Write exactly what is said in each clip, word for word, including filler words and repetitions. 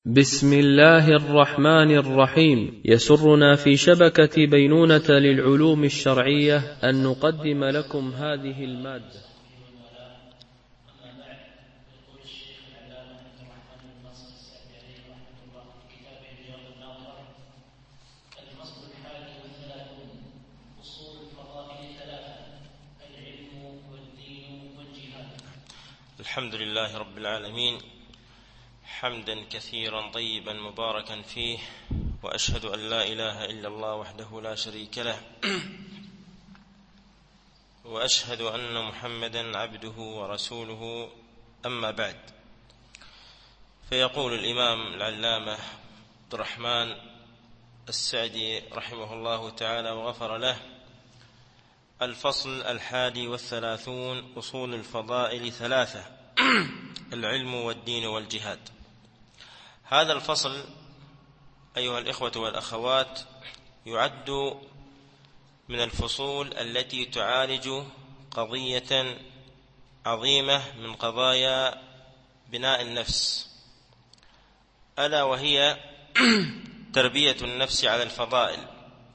بسم الله الرحمن الرحيم. يسرنا في شبكة بينونة للعلوم الشرعية أن نقدم لكم هذه المادة. الحمد لله رب العالمين، حمدا كثيرا طيبا مباركا فيه، وأشهد أن لا إله إلا الله وحده لا شريك له، وأشهد أن محمدا عبده ورسوله. أما بعد، فيقول الإمام العلامة عبد الرحمن السعدي رحمه الله تعالى وغفر له: الفصل الحادي والثلاثون: أصول الفضائل ثلاثة: العلم والدين والجهاد. هذا الفصل أيها الإخوة والأخوات يعد من الفصول التي تعالج قضية عظيمة من قضايا بناء النفس، ألا وهي تربية النفس على الفضائل،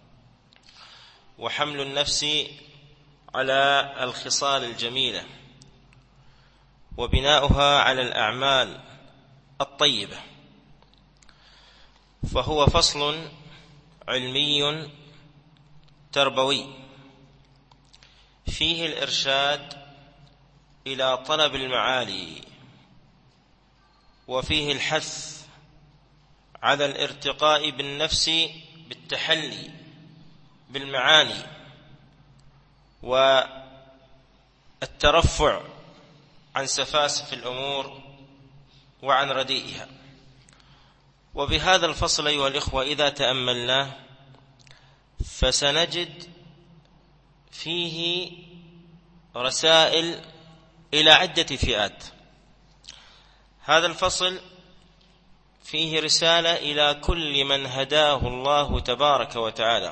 وحمل النفس على الخصال الجميلة، وبناؤها على الأعمال الطيبة. فهو فصل علمي تربوي فيه الإرشاد إلى طلب المعالي، وفيه الحث على الارتقاء بالنفس بالتحلي بالمعاني، والترفع عن سفاسف الأمور وعن رديئها. وبهذا الفصل أيها الإخوة إذا تأملناه فسنجد فيه رسائل إلى عدة فئات. هذا الفصل فيه رسالة إلى كل من هداه الله تبارك وتعالى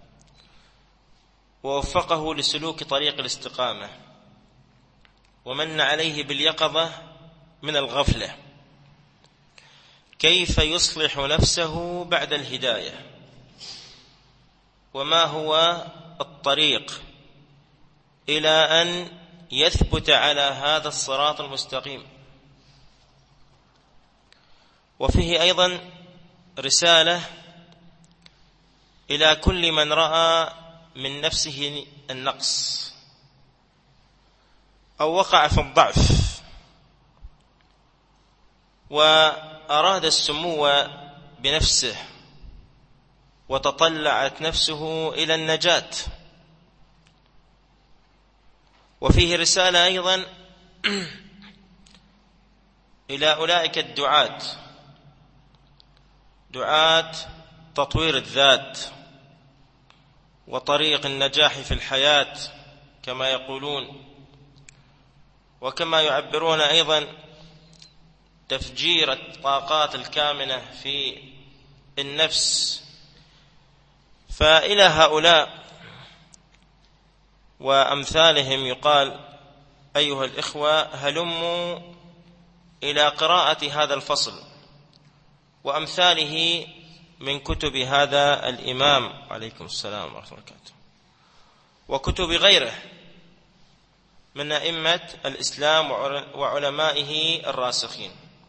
ووفقه لسلوك طريق الاستقامة، ومن عليه باليقظة من الغفلة، كيف يصلح نفسه بعد الهداية، وما هو الطريق إلى أن يثبت على هذا الصراط المستقيم. وفيه أيضا رسالة إلى كل من رأى من نفسه النقص أو وقع في الضعف وأراد السمو بنفسه وتطلعت نفسه إلى النجاة. وفيه رسالة أيضا إلى أولئك الدعاة، دعاة تطوير الذات وطريق النجاح في الحياة كما يقولون، وكما يعبرون أيضا تفجير الطاقات الكامنة في النفس. فإلى هؤلاء وأمثالهم يقال أيها الإخوة هلموا إلى قراءة هذا الفصل وأمثاله من كتب هذا الإمام عليكم السلام ورحمة الله وبركاته، وكتب غيره من أئمة الإسلام وعلمائه الراسخين.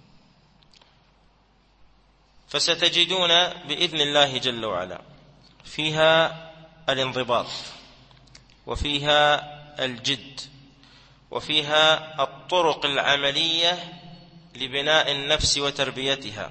فستجدون بإذن الله جل وعلا فيها الانضباط، وفيها الجد، وفيها الطرق العملية لبناء النفس وتربيتها.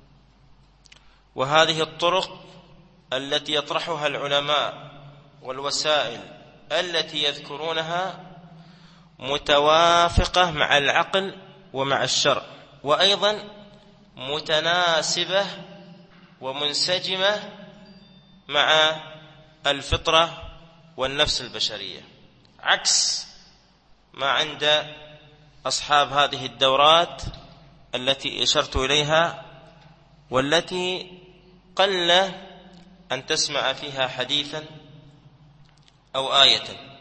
وهذه الطرق التي يطرحها العلماء والوسائل التي يذكرونها متوافقة مع العقل ومع الشرع، وأيضا متناسبة ومنسجمة مع الفطرة والنفس البشرية، عكس ما عند أصحاب هذه الدورات التي أشرت إليها، والتي قل أن تسمع فيها حديثا أو آية،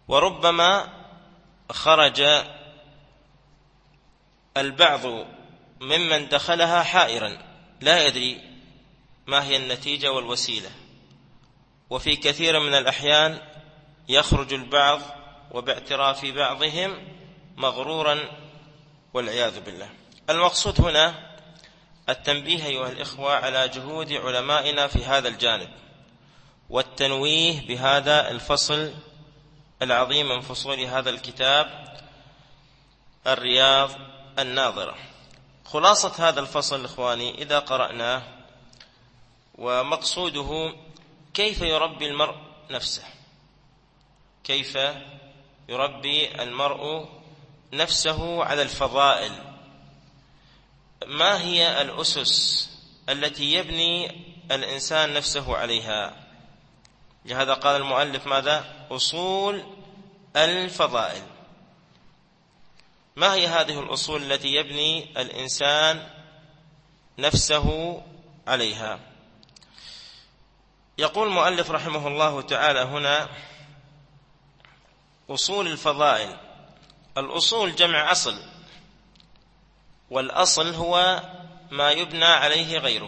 وربما خرج البعض ممن دخلها حائرا لا يدري ما هي النتيجة والوسيلة، وفي كثير من الأحيان يخرج البعض وباعتراف بعضهم مغرورا والعياذ بالله. المقصود هنا التنبيه أيها الإخوة على جهود علمائنا في هذا الجانب، والتنويه بهذا الفصل العظيم من فصول هذا الكتاب الرياض الناظرة. خلاصة هذا الفصل إخواني إذا قرأناه، ومقصوده كيف يربي المرء نفسه، كيف يربي المرء نفسه على الفضائل، ما هي الأسس التي يبني الإنسان نفسه عليها. لهذا قال المؤلف ماذا؟ أصول الفضائل. ما هي هذه الأصول التي يبني الإنسان نفسه عليها؟ يقول المؤلف رحمه الله تعالى هنا أصول الفضائل. الأصول جمع أصل، والأصل هو ما يبنى عليه غيره،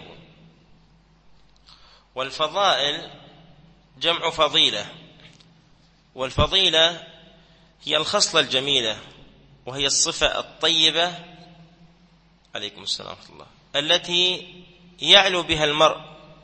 والفضائل جمع فضيلة، والفضيلة هي الخصلة الجميلة، وهي الصفة الطيبة عليكم السلام ورحمة الله التي يعلو بها المرء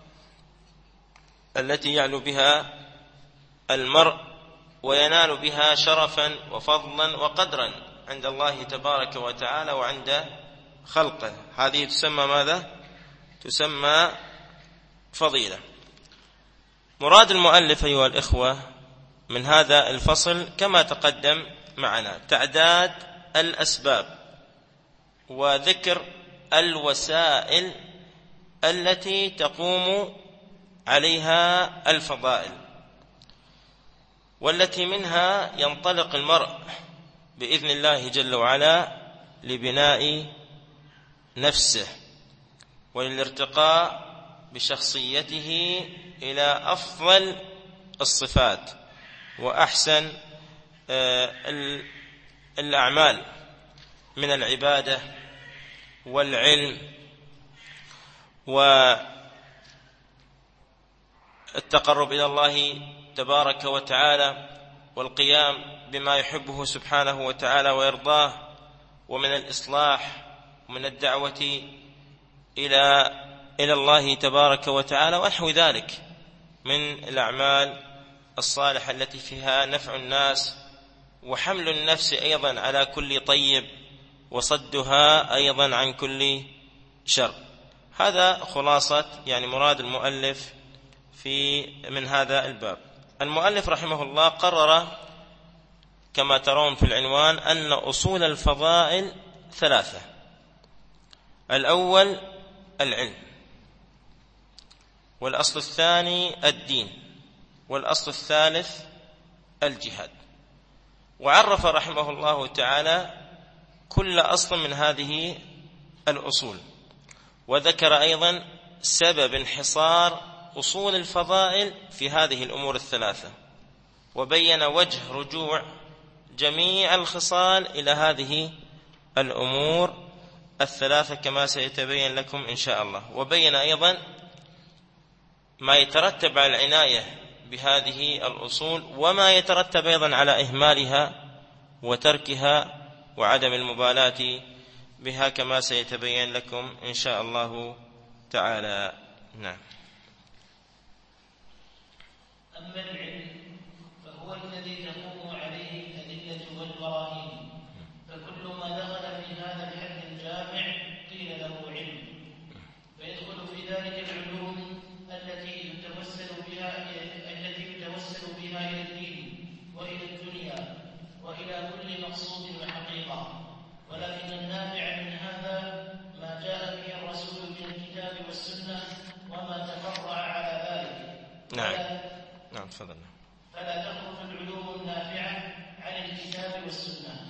التي يعلو بها المرء وينال بها شرفا وفضلا وقدرا عند الله تبارك وتعالى وعند خلقه. هذه تسمى ماذا؟ تسمى فضيلة. مراد المؤلف أيها الإخوة من هذا الفصل كما تقدم معنا تعداد الأسباب وذكر الوسائل التي تقوم عليها الفضائل، والتي منها ينطلق المرء بإذن الله جل وعلا لبناء نفسه وللارتقاء بشخصيته إلى أفضل الصفات وأحسن الأعمال من العبادة والعلم والتقرب إلى الله تبارك وتعالى والقيام بما يحبه سبحانه وتعالى ويرضاه، ومن الإصلاح ومن الدعوة إلى إلى الله تبارك وتعالى ونحو ذلك من الأعمال الصالحة التي فيها نفع الناس، وحمل النفس أيضا على كل طيب، وصدها أيضا عن كل شر. هذا خلاصة يعني مراد المؤلف في من هذا الباب. المؤلف رحمه الله قرر كما ترون في العنوان أن أصول الفضائل ثلاثة. الأول العلم، والأصل الثاني الدين، والأصل الثالث الجهاد. وعرف رحمه الله تعالى كل أصل من هذه الأصول، وذكر أيضا سبب انحصار أصول الفضائل في هذه الأمور الثلاثة، وبين وجه رجوع جميع الخصال إلى هذه الأمور الثلاثة كما سيتبين لكم إن شاء الله. وبين أيضا ما يترتب على العناية بهذه الأصول، وما يترتب أيضا على إهمالها وتركها وعدم المبالاة بها كما سيتبين لكم إن شاء الله تعالى. نعم. أما العلم فهو الذي تقوم عليه الأدلة والبراهين، فكل ما دخل في هذا الحد الجامع قيل له علم، فيدخل في ذلك العلوم التي يتوسل بها التي يتوسل بها إلى الدين وإلى الدنيا وإلى كل مقصود وحقيقة. ولكن النافع من هذا ما جاء به الرسول من الكتاب والسنة وما تفرع على ذلك. نعم نعم تفضل. فلا تخرج العلوم النافعة عن الكتاب والسنة.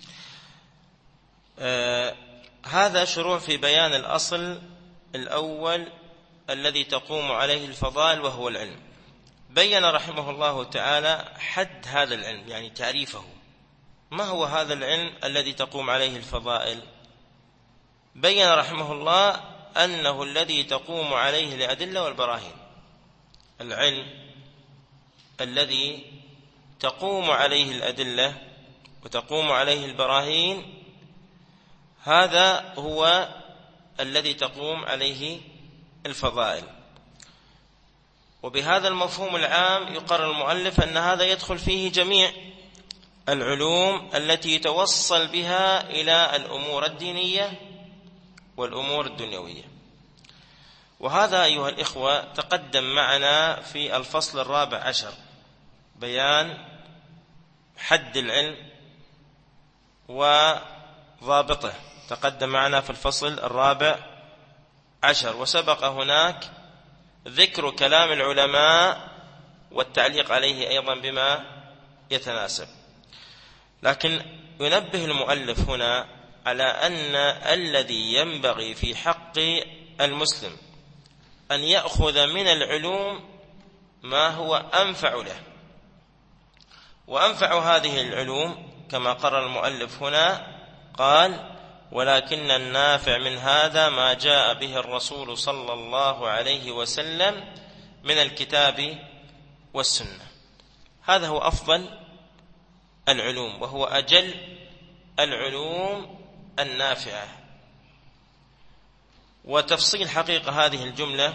آه هذا شروع في بيان الأصل الأول الذي تقوم عليه الفضائل وهو العلم. بين رحمه الله تعالى حد هذا العلم، يعني تعريفه. ما هو هذا العلم الذي تقوم عليه الفضائل؟ بين رحمه الله أنه الذي تقوم عليه الأدلة والبراهين. العلم الذي تقوم عليه الأدلة وتقوم عليه البراهين هذا هو الذي تقوم عليه الفضائل. وبهذا المفهوم العام يقرر المؤلف أن هذا يدخل فيه جميع العلوم التي يتوصل بها إلى الأمور الدينية والأمور الدنيوية. وهذا أيها الإخوة تقدم معنا في الفصل الرابع عشر، بيان حد العلم وضابطه، تقدم معنا في الفصل الرابع عشر، وسبق هناك ذكر كلام العلماء والتعليق عليه أيضا بما يتناسب. لكن ينبه المؤلف هنا على أن الذي ينبغي في حق المسلم أن يأخذ من العلوم ما هو أنفع له، وأنفع هذه العلوم كما قرر المؤلف هنا قال: ولكن النافع من هذا ما جاء به الرسول صلى الله عليه وسلم من الكتاب والسنة. هذا هو أفضل العلوم وهو أجل العلوم النافعة. وتفصيل حقيقة هذه الجملة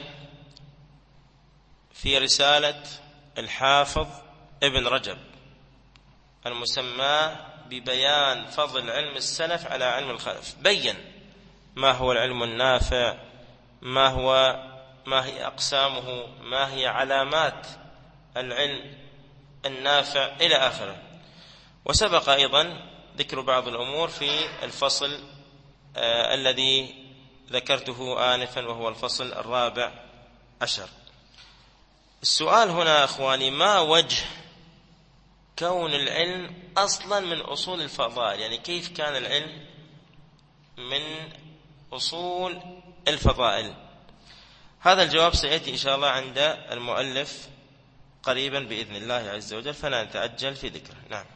في رسالة الحافظ ابن رجب المسمى ببيان فضل علم السلف على علم الخلف، بين ما هو العلم النافع، ما هو ما هي أقسامه، ما هي علامات العلم النافع إلى آخره. وسبق أيضا ذكر بعض الأمور في الفصل آه الذي ذكرته آنفا وهو الفصل الرابع عشر. السؤال هنا أخواني: ما وجه كون العلم أصلا من أصول الفضائل؟ يعني كيف كان العلم من أصول الفضائل؟ هذا الجواب سيأتي إن شاء الله عند المؤلف قريبا بإذن الله عز وجل، فلا نتعجل في ذكره. نعم.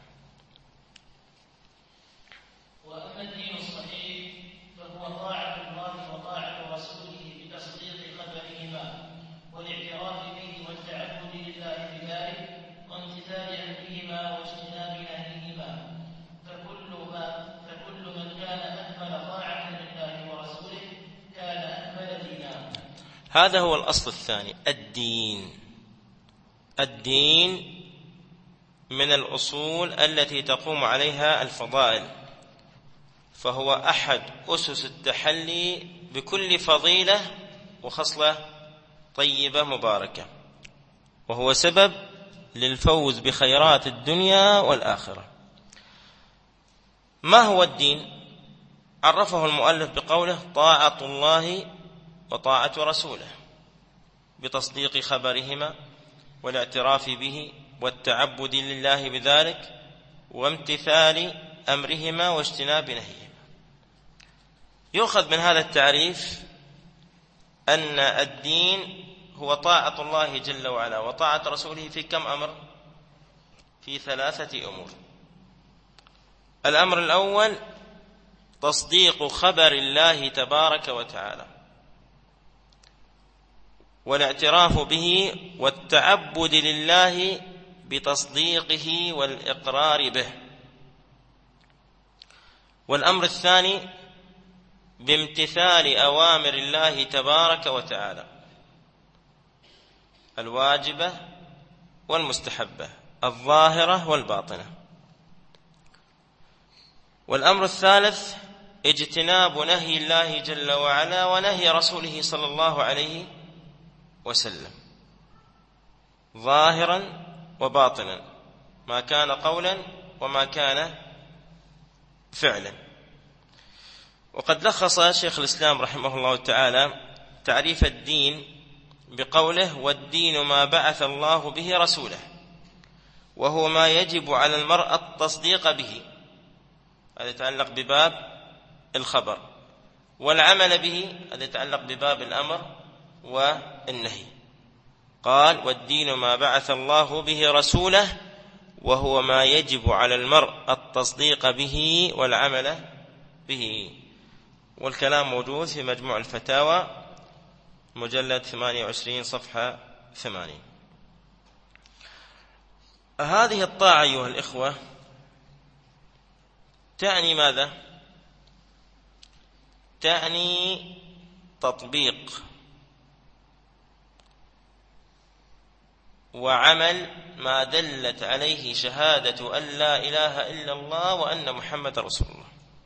وأما الدين الصحيح فهو طاعة الله وطاعة رسوله بتصديق خبرهما والاعتراف به والتعبد لله بذلك وامتثال أمرهما واجتناب نهيهما، فكل ما فكل من كان أكمل طاعة لله ورسوله كان أكمل دينا. هذا هو الأصل الثاني، الدين. الدين من الأصول التي تقوم عليها الفضائل، فهو أحد أسس التحلي بكل فضيلة وخصلة طيبة مباركة، وهو سبب للفوز بخيرات الدنيا والآخرة. ما هو الدين؟ عرفه المؤلف بقوله: طاعة الله وطاعة رسوله بتصديق خبرهما والاعتراف به والتعبد لله بذلك وامتثال أمرهما واجتناب نهيهما. يؤخذ من هذا التعريف أن الدين هو طاعة الله جل وعلا وطاعة رسوله في كم أمر؟ في ثلاثة أمور. الأمر الأول تصديق خبر الله تبارك وتعالى والاعتراف به والتعبد لله بتصديقه والإقرار به. والأمر الثاني بامتثال أوامر الله تبارك وتعالى الواجبة والمستحبة الظاهرة والباطنة. والأمر الثالث اجتناب نهي الله جل وعلا ونهي رسوله صلى الله عليه وسلم ظاهرا وباطنا، ما كان قولا وما كان فعلا. وقد لخص شيخ الإسلام رحمه الله تعالى تعريف الدين بقوله: والدين ما بعث الله به رسوله، وهو ما يجب على المرء التصديق به، هذا يتعلق بباب الخبر، والعمل به هذا يتعلق بباب الأمر والنهي. قال: والدين ما بعث الله به رسوله، وهو ما يجب على المرء التصديق به والعمل به. والكلام موجود في مجموع الفتاوى مجلد ثمانية وعشرين صفحة ثمانين. هذه الطاعة أيها الإخوة تعني ماذا؟ تعني تطبيق وعمل ما دلت عليه شهادة أن لا إله إلا الله وأن محمد رسول الله.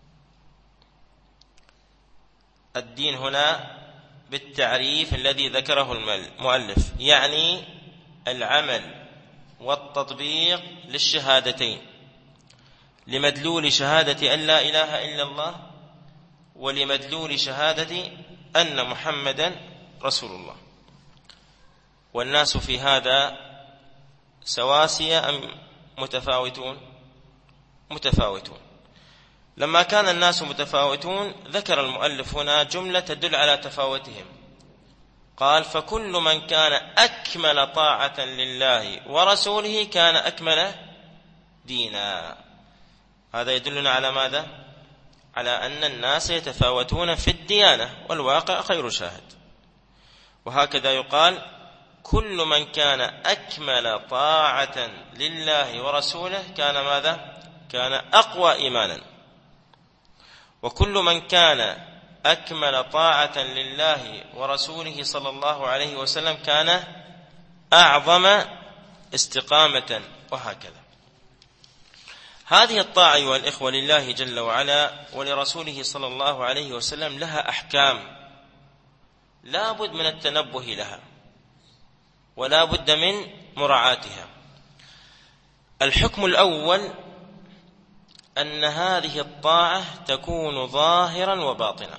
الدين هنا بالتعريف الذي ذكره المؤلف يعني العمل والتطبيق للشهادتين، لمدلول شهادة أن لا إله إلا الله ولمدلول شهادة أن محمدا رسول الله. والناس في هذا سواسية أم متفاوتون؟ متفاوتون. لما كان الناس متفاوتون ذكر المؤلف هنا جملة تدل على تفاوتهم، قال فكل من كان أكمل طاعة لله ورسوله كان أكمل دينا. هذا يدلنا على ماذا؟ على أن الناس يتفاوتون في الديانة، والواقع خير شاهد. وهكذا يقال كل من كان أكمل طاعة لله ورسوله كان ماذا؟ كان أقوى إيمانا. وكل من كان أكمل طاعة لله ورسوله صلى الله عليه وسلم كان أعظم استقامة، وهكذا. هذه الطاعة أيها الإخوة لله جل وعلا ولرسوله صلى الله عليه وسلم لها أحكام لا بد من التنبه لها ولا بد من مراعاتها. الحكم الأول أن هذه الطاعة تكون ظاهرا وباطنا،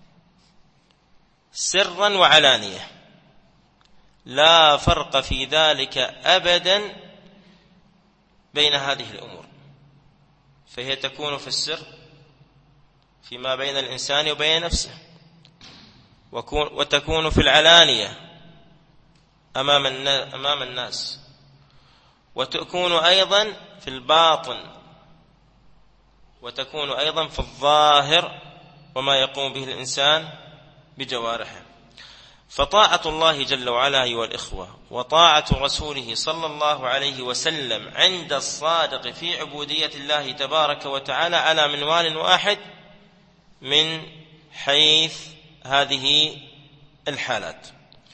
سرا وعلانية، لا فرق في ذلك أبدا بين هذه الأمور. فهي تكون في السر فيما بين الإنسان وبين نفسه، وتكون في العلانية أمام الناس، وتكون أيضا في الباطن، وتكون أيضا في الظاهر وما يقوم به الإنسان بجوارحه. فطاعة الله جل وعلا أيها الإخوة وطاعة رسوله صلى الله عليه وسلم عند الصادق في عبودية الله تبارك وتعالى على منوال واحد من حيث هذه الحالات.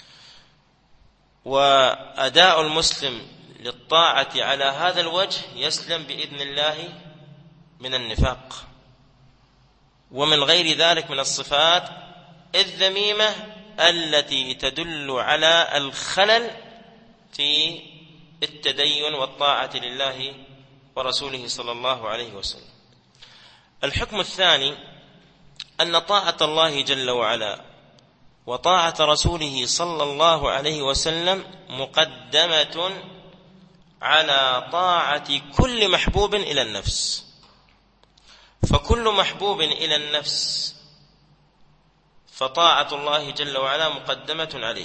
وأداء المسلم للطاعة على هذا الوجه يسلم بإذن الله من النفاق ومن غير ذلك من الصفات الذميمة التي تدل على الخلل في التدين والطاعة لله ورسوله صلى الله عليه وسلم. الحكم الثاني أن طاعة الله جل وعلا وطاعة رسوله صلى الله عليه وسلم مقدمة على طاعة كل محبوب إلى النفس. فكل محبوب إلى النفس فطاعة الله جل وعلا مقدمة عليه،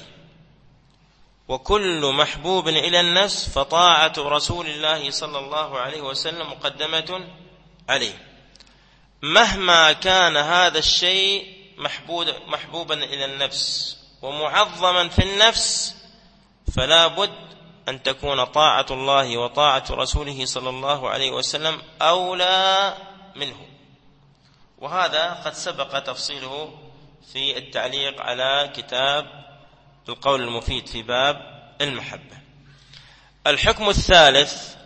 وكل محبوب إلى النفس فطاعة رسول الله صلى الله عليه وسلم مقدمة عليه، مهما كان هذا الشيء محبوبا إلى النفس ومعظما في النفس، فلا بد أن تكون طاعة الله وطاعة رسوله صلى الله عليه وسلم أولى منه. وهذا قد سبق تفصيله في التعليق على كتاب القول المفيد في باب المحبة. الحكم الثالث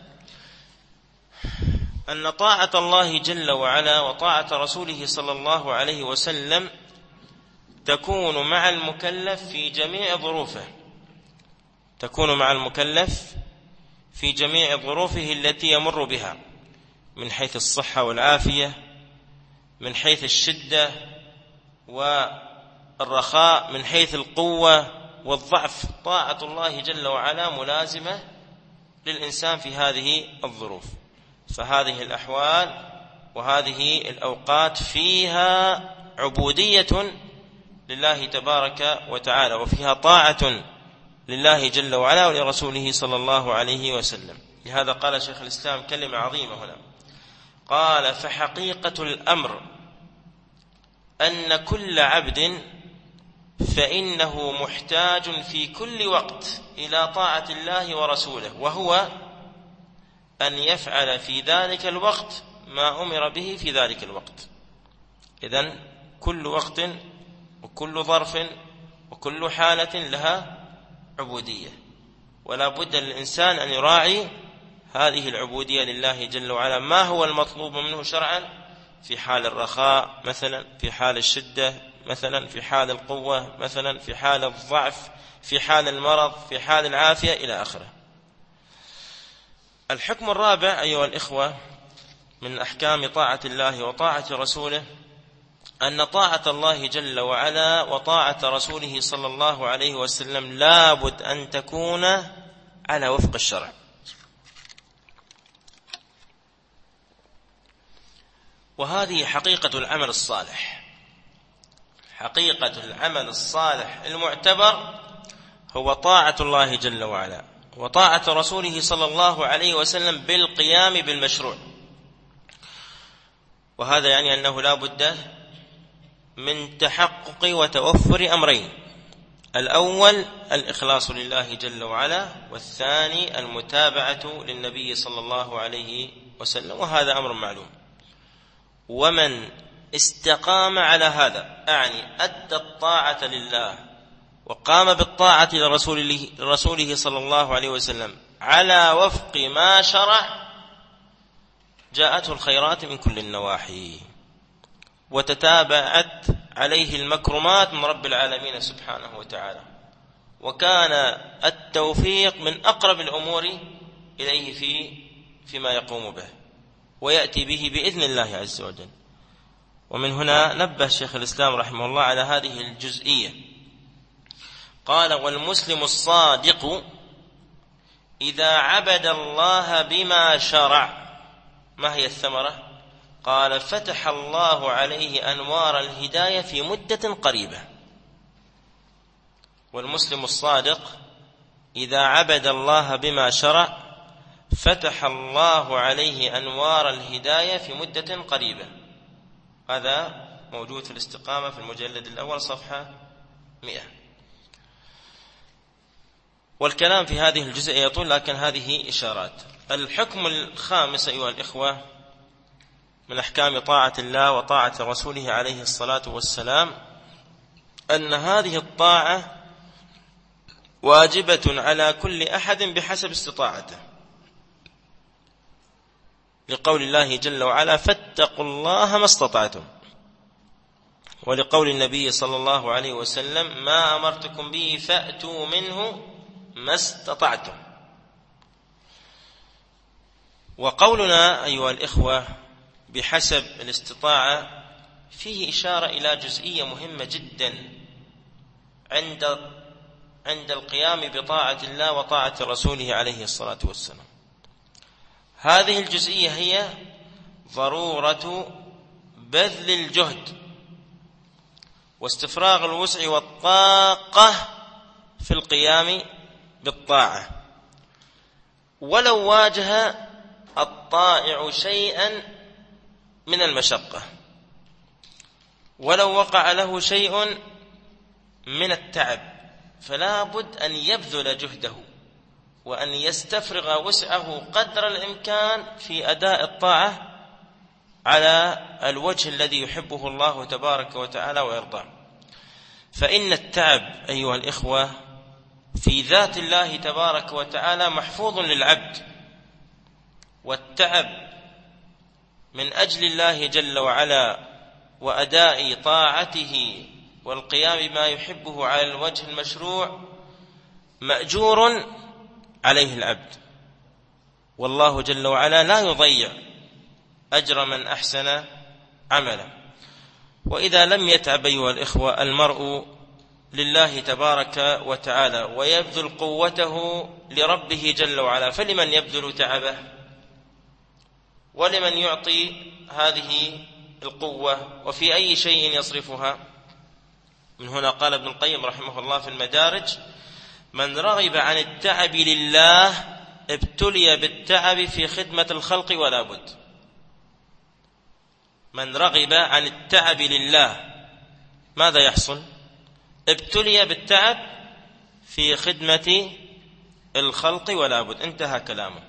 أن طاعة الله جل وعلا وطاعة رسوله صلى الله عليه وسلم تكون مع المكلف في جميع ظروفه، تكون مع المكلف في جميع ظروفه التي يمر بها، من حيث الصحة والعافية، من حيث الشدة والرخاء، من حيث القوة والضعف. طاعة الله جل وعلا ملازمة للإنسان في هذه الظروف. فهذه الأحوال وهذه الأوقات فيها عبودية لله تبارك وتعالى، وفيها طاعة لله جل وعلا ولرسوله صلى الله عليه وسلم. لهذا قال شيخ الإسلام كلمة عظيمة هنا، قال: فحقيقة الأمر أن طاعة الله جل وعلا وطاعة رسوله صلى الله عليه وسلم مقدمة على طاعة كل محبوب إلى النفس. فكل محبوب إلى النفس فطاعة الله جل وعلا مقدمة عليه، وكل محبوب إلى النفس فطاعة رسوله صلى الله عليه وسلم مقدمة عليه، مهما كان هذا الشيء محبوبا إلى النفس ومعظما في النفس، فلا بد أن تكون طاعة الله وطاعة رسوله صلى الله عليه وسلم أولى منه. وهذا قد سبق تفصيله في التعليق على كتاب القول المفيد في باب المحبة. الحكم الرابع أن طاعة الله جل وعلا وطاعة رسوله صلى الله عليه وسلم أن كل عبد فإنه محتاج في كل وقت إلى طاعة الله ورسوله، وهو أن يفعل في ذلك الوقت ما أمر به في ذلك الوقت. إذن كل وقت وكل ظرف وكل حالة لها عبودية، ولا بد للإنسان أن يراعي هذه العبودية لله جل وعلا. ما هو المطلوب منه شرعا في حال الرخاء مثلا، في حال الشدة مثلا، في حال القوة مثلا، في حال الضعف، في حال المرض، في حال العافية، إلى آخره. الحكم الرابع أيها الإخوة من أحكام طاعة الله وطاعة رسوله أن طاعة الله جل وعلا وطاعة رسوله صلى الله عليه وسلم لابد أن تكون على وفق الشرع. وهذه حقيقة العمل الصالح. حقيقة العمل الصالح المعتبر هو طاعة الله جل وعلا وطاعة رسوله صلى الله عليه وسلم بالقيام بالمشروع. وهذا يعني أنه لا بد من تحقق وتوفر أمرين: الأول الإخلاص لله جل وعلا، والثاني المتابعة للنبي صلى الله عليه وسلم، وهذا أمر معلوم. ومن استقام على هذا، أعني أدى الطاعة لله وقام بالطاعة لرسوله, لرسوله صلى الله عليه وسلم على وفق ما شرع، جاءته الخيرات من كل النواحي وتتابعت عليه المكرمات من رب العالمين سبحانه وتعالى، وكان التوفيق من أقرب الأمور إليه في فيما يقوم به ويأتي به بإذن الله عز وجل. ومن هنا نبه شيخ الإسلام رحمه الله على هذه الجزئية، قال: والمسلم الصادق إذا عبد الله بما شرع. ما هي الثمرة؟ قال: فتح الله عليه أنوار الهداية في مدة قريبة. والمسلم الصادق إذا عبد الله بما شرع فتح الله عليه أنوار الهداية في مدة قريبة. هذا موجود في الاستقامة في المجلد الأول صفحة مئة. والكلام في هذه الجزء يطول، لكن هذه إشارات. الحكم الخامس أيها الإخوة من أحكام طاعة الله وطاعة رسوله عليه الصلاة والسلام أن هذه الطاعة واجبة على كل أحد بحسب استطاعته، لقول الله جل وعلا: فاتقوا الله ما استطعتم، ولقول النبي صلى الله عليه وسلم: ما أمرتكم به فأتوا منه ما استطعتم. وقولنا أيها الإخوة بحسب الاستطاعة فيه إشارة إلى جزئية مهمة جدا عند عند القيام بطاعة الله وطاعة رسوله عليه الصلاة والسلام. هذه الجزئية هي ضرورة بذل الجهد واستفراغ الوسع والطاقة في القيام بالطاعة، ولو واجه الطائع شيئا من المشقة، ولو وقع له شيء من التعب، فلا بد أن يبذل جهده وأن يستفرغ وسعه قدر الإمكان في أداء الطاعة على الوجه الذي يحبه الله تبارك وتعالى ويرضاه. فإن التعب أيها الإخوة في ذات الله تبارك وتعالى محفوظ للعبد، والتعب من أجل الله جل وعلا وأداء طاعته والقيام بما يحبه على الوجه المشروع مأجور عليه العبد، والله جل وعلا لا يضيع أجر من أحسن عملا. وإذا لم يتعب أيها الإخوة المرء لله تبارك وتعالى ويبذل قوته لربه جل وعلا، فلمن يبذل تعبه ولمن يعطي هذه القوة وفي أي شيء يصرفها؟ من هنا قال ابن القيم رحمه الله في المدارج: من رغب عن التعب لله ابتلي بالتعب في خدمة الخلق ولا بد. من رغب عن التعب لله ماذا يحصل؟ ابتلي بالتعب في خدمة الخلق ولا بد. انتهى كلامه.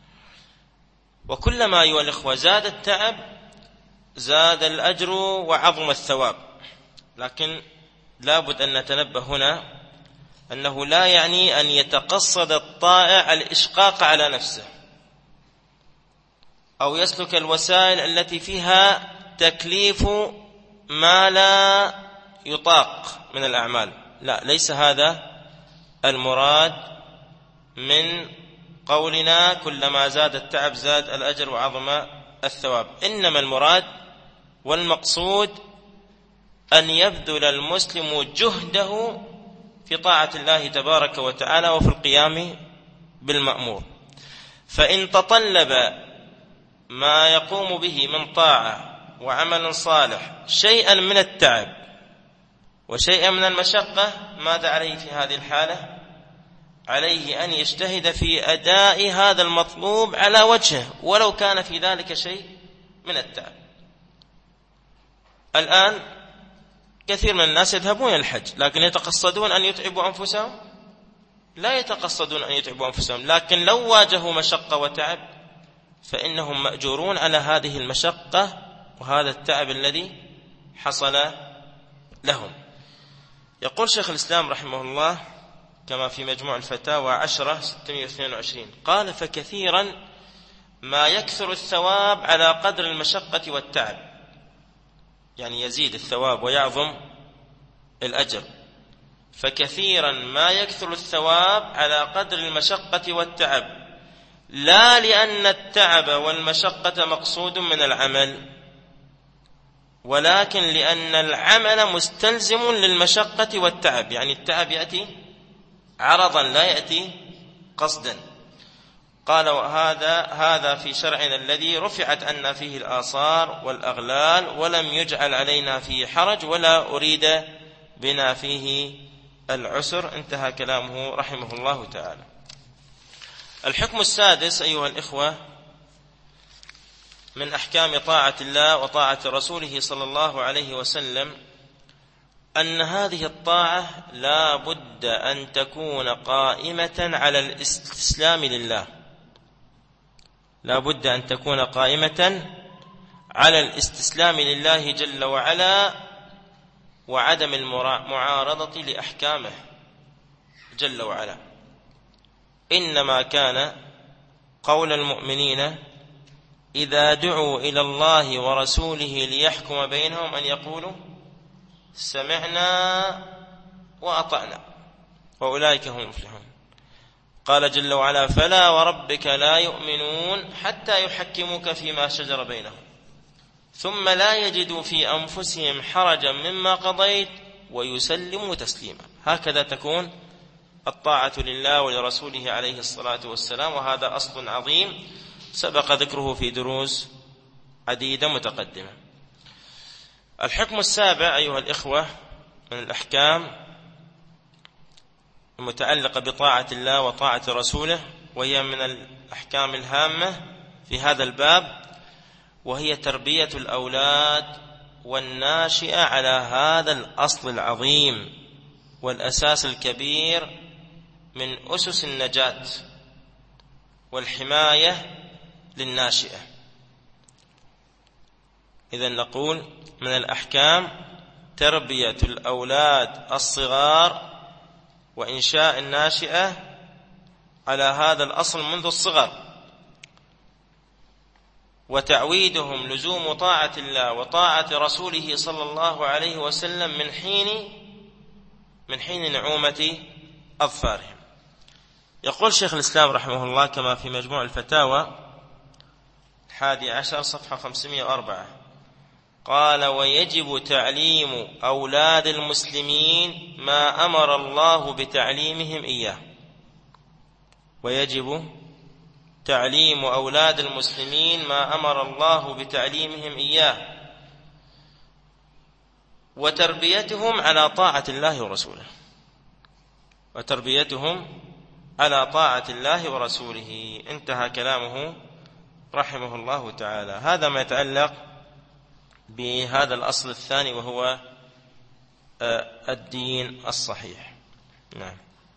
وكلما أيها الإخوة زاد التعب زاد الأجر وعظم الثواب، لكن لا بد أن نتنبه هنا أنه لا يعني أن يتقصد الطائع الإشقاق على نفسه أو يسلك الوسائل التي فيها تكليف ما لا يطاق من الأعمال. لا، ليس هذا المراد من قولنا كلما زاد التعب زاد الأجر وعظم الثواب. إنما المراد والمقصود أن يبذل المسلم جهده في طاعة الله تبارك وتعالى وفي القيام بالمأمور. فإن تطلب ما يقوم به من طاعة وعمل صالح شيئا من التعب وشيئا من المشقة، ماذا عليه في هذه الحالة؟ عليه أن يجتهد في أداء هذا المطلوب على وجهه ولو كان في ذلك شيء من التعب. الآن كثير من الناس يذهبون الحج لكن يتقصدون أن يتعبوا أنفسهم؟ لا يتقصدون أن يتعبوا أنفسهم، لكن لو واجهوا مشقة وتعب فإنهم مأجورون على هذه المشقة وهذا التعب الذي حصل لهم. يقول شيخ الإسلام رحمه الله كما في مجموع الفتاوى عشرة ستمائة واثنين وعشرين قال: فكثيرا ما يكثر الثواب على قدر المشقة والتعب، يعني يزيد الثواب ويعظم الأجر. فكثيرا ما يكثر الثواب على قدر المشقة والتعب، لا لأن التعب والمشقة مقصود من العمل، ولكن لأن العمل مستلزم للمشقة والتعب، يعني التعب يأتي عرضا لا يأتي قصدا. قال: وهذا هذا في شرعنا الذي رفعت عنا فيه الآثار والأغلال ولم يجعل علينا فيه حرج ولا أريد بنا فيه العسر. انتهى كلامه رحمه الله تعالى. الحكم السادس أيها الإخوة من أحكام طاعة الله وطاعة رسوله صلى الله عليه وسلم أن هذه الطاعة لا بد أن تكون قائمة على الاستسلام لله، لا بد أن تكون قائمة على الاستسلام لله جل وعلا وعدم المعارضة لأحكامه جل وعلا. إنما كان قول المؤمنين إذا دعوا إلى الله ورسوله ليحكم بينهم أن يقولوا سمعنا وأطعنا وأولئك هم المفلحون. قال جل وعلا: فلا وربك لا يؤمنون حتى يحكموك فيما شجر بينهم ثم لا يجدوا في أنفسهم حرجا مما قضيت ويسلموا تسليما. هكذا تكون الطاعة لله ولرسوله عليه الصلاة والسلام، وهذا أصل عظيم سبق ذكره في دروس عديدة متقدمة. الحكم السابع أيها الإخوة من الأحكام المتعلقة بطاعة الله وطاعة رسوله، وهي من الأحكام الهامة في هذا الباب، وهي تربية الأولاد والناشئة على هذا الأصل العظيم والأساس الكبير من أسس النجاة والحماية للناشئة. إذن نقول من الأحكام تربية الأولاد الصغار وإنشاء الناشئة على هذا الأصل منذ الصغر، وتعويدهم لزوم طاعة الله وطاعة رسوله صلى الله عليه وسلم من حين من حين نعومة أظفارهم. يقول شيخ الإسلام رحمه الله كما في مجموع الفتاوى الحادي عشر صفحة خمسمائة وأربعة قال: ويجب تعليم أولاد المسلمين ما أمر الله بتعليمهم إياه. ويجب تعليم أولاد المسلمين ما أمر الله بتعليمهم إياه وتربيتهم على طاعة الله ورسوله وتربيتهم على طاعة الله ورسوله. انتهى كلامه رحمه الله تعالى. هذا ما يتعلق بهذا الأصل الثاني وهو الدين الصحيح. نعم.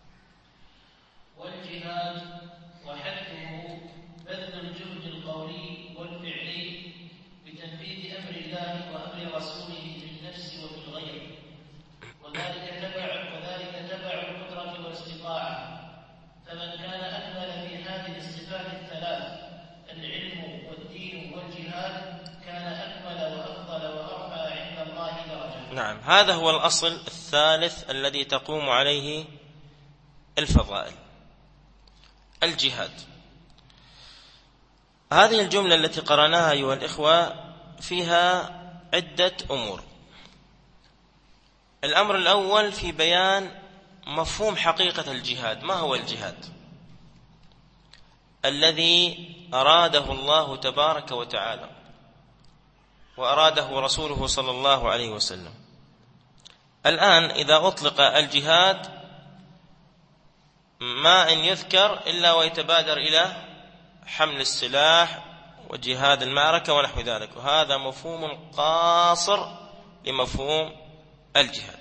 والجهاد وحده بذل الجهد القولي والفعلي بتنفيذ أمر الله وأمر رسوله في النفس وفي الغير، وذلك تبع وذلك تبع القدرة والاستطاعة. فمن كان أكمل في هذه الصفات الثلاث العلم والدين والجهاد كان أكمل وأفضل وأرفع عند الله درجة. نعم، هذا هو الأصل الثالث الذي تقوم عليه الفضائل، الجهاد. هذه الجملة التي قرأناها أيها الإخوة فيها عدة أمور. الأمر الأول في بيان مفهوم حقيقة الجهاد. ما هو الجهاد الذي أراده الله تبارك وتعالى وأراده رسوله صلى الله عليه وسلم؟ الآن إذا أطلق الجهاد ما إن يذكر إلا ويتبادر إلى حمل السلاح وجهاد المعركة ونحو ذلك، وهذا مفهوم قاصر لمفهوم الجهاد.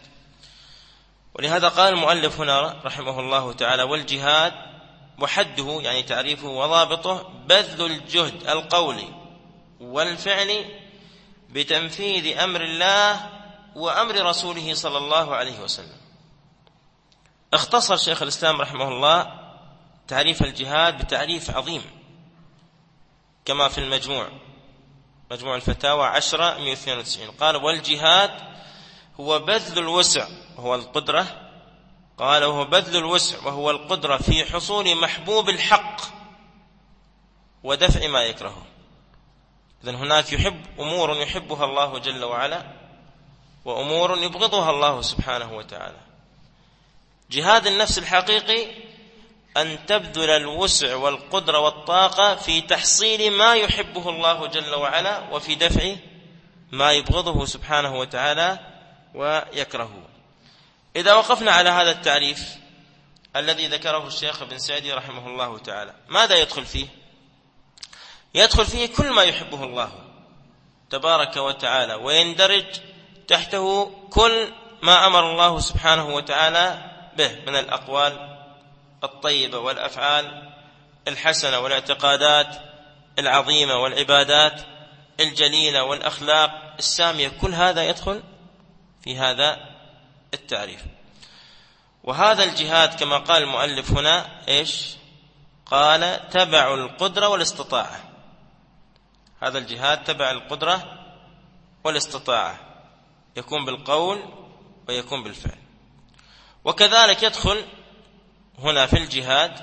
ولهذا قال المؤلف هنا رحمه الله تعالى: والجهاد وحده يعني تعريفه وضابطه بذل الجهد القولي والفعلي بتنفيذ أمر الله وأمر رسوله صلى الله عليه وسلم. اختصر شيخ الإسلام رحمه الله تعريف الجهاد بتعريف عظيم كما في المجموع، مجموع الفتاوى عشرة مئة واثنين وتسعين. قال: والجهاد هو بذل الوسع وهو القدرة قال وهو بذل الوسع وهو القدرة في حصول محبوب الحق ودفع ما يكرهه. إذن هناك يحب أمور يحبها الله جل وعلا وأمور يبغضها الله سبحانه وتعالى. جهاد النفس الحقيقي أن تبذل الوسع والقدرة والطاقة في تحصيل ما يحبه الله جل وعلا وفي دفع ما يبغضه سبحانه وتعالى ويكرهه. إذا وقفنا على هذا التعريف الذي ذكره الشيخ ابن سعدي رحمه الله تعالى، ماذا يدخل فيه؟ يدخل فيه كل ما يحبه الله تبارك وتعالى، ويندرج تحته كل ما أمر الله سبحانه وتعالى به من الأقوال الطيبة والأفعال الحسنة والاعتقادات العظيمة والعبادات الجليلة والأخلاق السامية. كل هذا يدخل في هذا التعريف. وهذا الجهاد كما قال المؤلف هنا إيش؟ قال: تبع القدرة والاستطاعة. هذا الجهاد تبع القدرة والاستطاعة، يكون بالقول ويكون بالفعل. وكذلك يدخل هنا في الجهاد،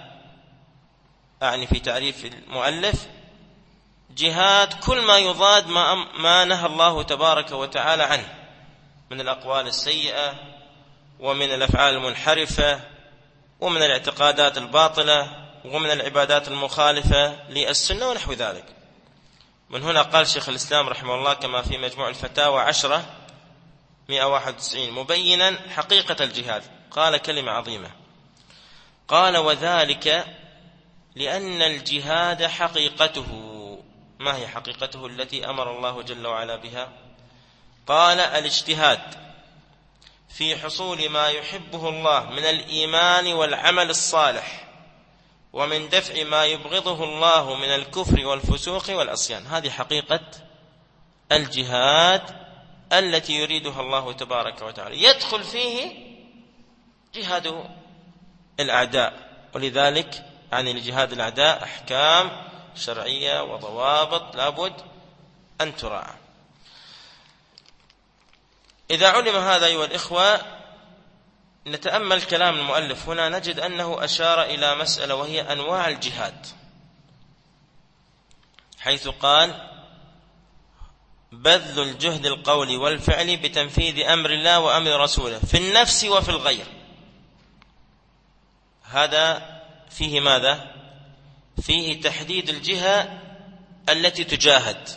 أعني في تعريف المؤلف، جهاد كل ما يضاد ما, ما نهى الله تبارك وتعالى عنه من الأقوال السيئة ومن الأفعال المنحرفة ومن الاعتقادات الباطلة ومن العبادات المخالفة للسنة ونحو ذلك. من هنا قال شيخ الإسلام رحمه الله كما في مجموع الفتاوى عشرة مئة وواحد وتسعين مبينا حقيقة الجهاد، قال كلمة عظيمة، قال: وذلك لأن الجهاد حقيقته. ما هي حقيقته التي أمر الله جل وعلا بها؟ قال: الاجتهاد في حصول ما يحبه الله من الإيمان والعمل الصالح ومن دفع ما يبغضه الله من الكفر والفسوق والعصيان. هذه حقيقة الجهاد التي يريدها الله تبارك وتعالى. يدخل فيه جهاد الأعداء، ولذلك عن الجهاد الأعداء أحكام شرعية وضوابط لابد أن تراعى. إذا علم هذا أيها الإخوة نتأمل كلام المؤلف هنا نجد أنه أشار إلى مسألة وهي أنواع الجهاد، حيث قال: بذل الجهد القولي والفعلي بتنفيذ أمر الله وأمر رسوله في النفس وفي الغير. هذا فيه ماذا؟ فيه تحديد الجهة التي تجاهد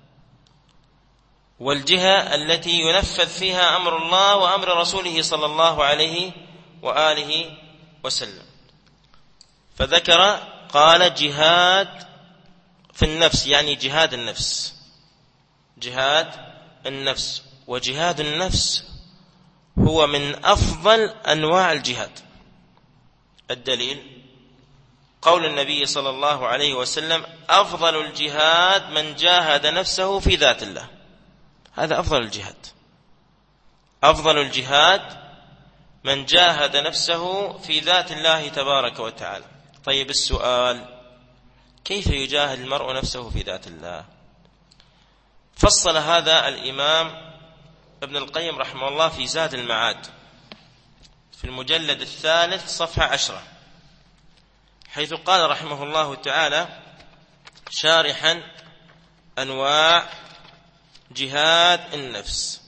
والجهة التي ينفذ فيها أمر الله وأمر رسوله صلى الله عليه وآله وسلم. فذكر قال: جهاد في النفس، يعني جهاد النفس، جهاد النفس. وجهاد النفس هو من أفضل أنواع الجهاد. الدليل قول النبي صلى الله عليه وسلم: أفضل الجهاد من جاهد نفسه في ذات الله. هذا أفضل الجهاد. أفضل الجهاد من جاهد نفسه في ذات الله تبارك وتعالى. طيب السؤال: كيف يجاهد المرء نفسه في ذات الله؟ فصل هذا الإمام ابن القيم رحمه الله في زاد المعاد في المجلد الثالث صفحة عشرة، حيث قال رحمه الله تعالى شارحا أنواع جهاد النفس.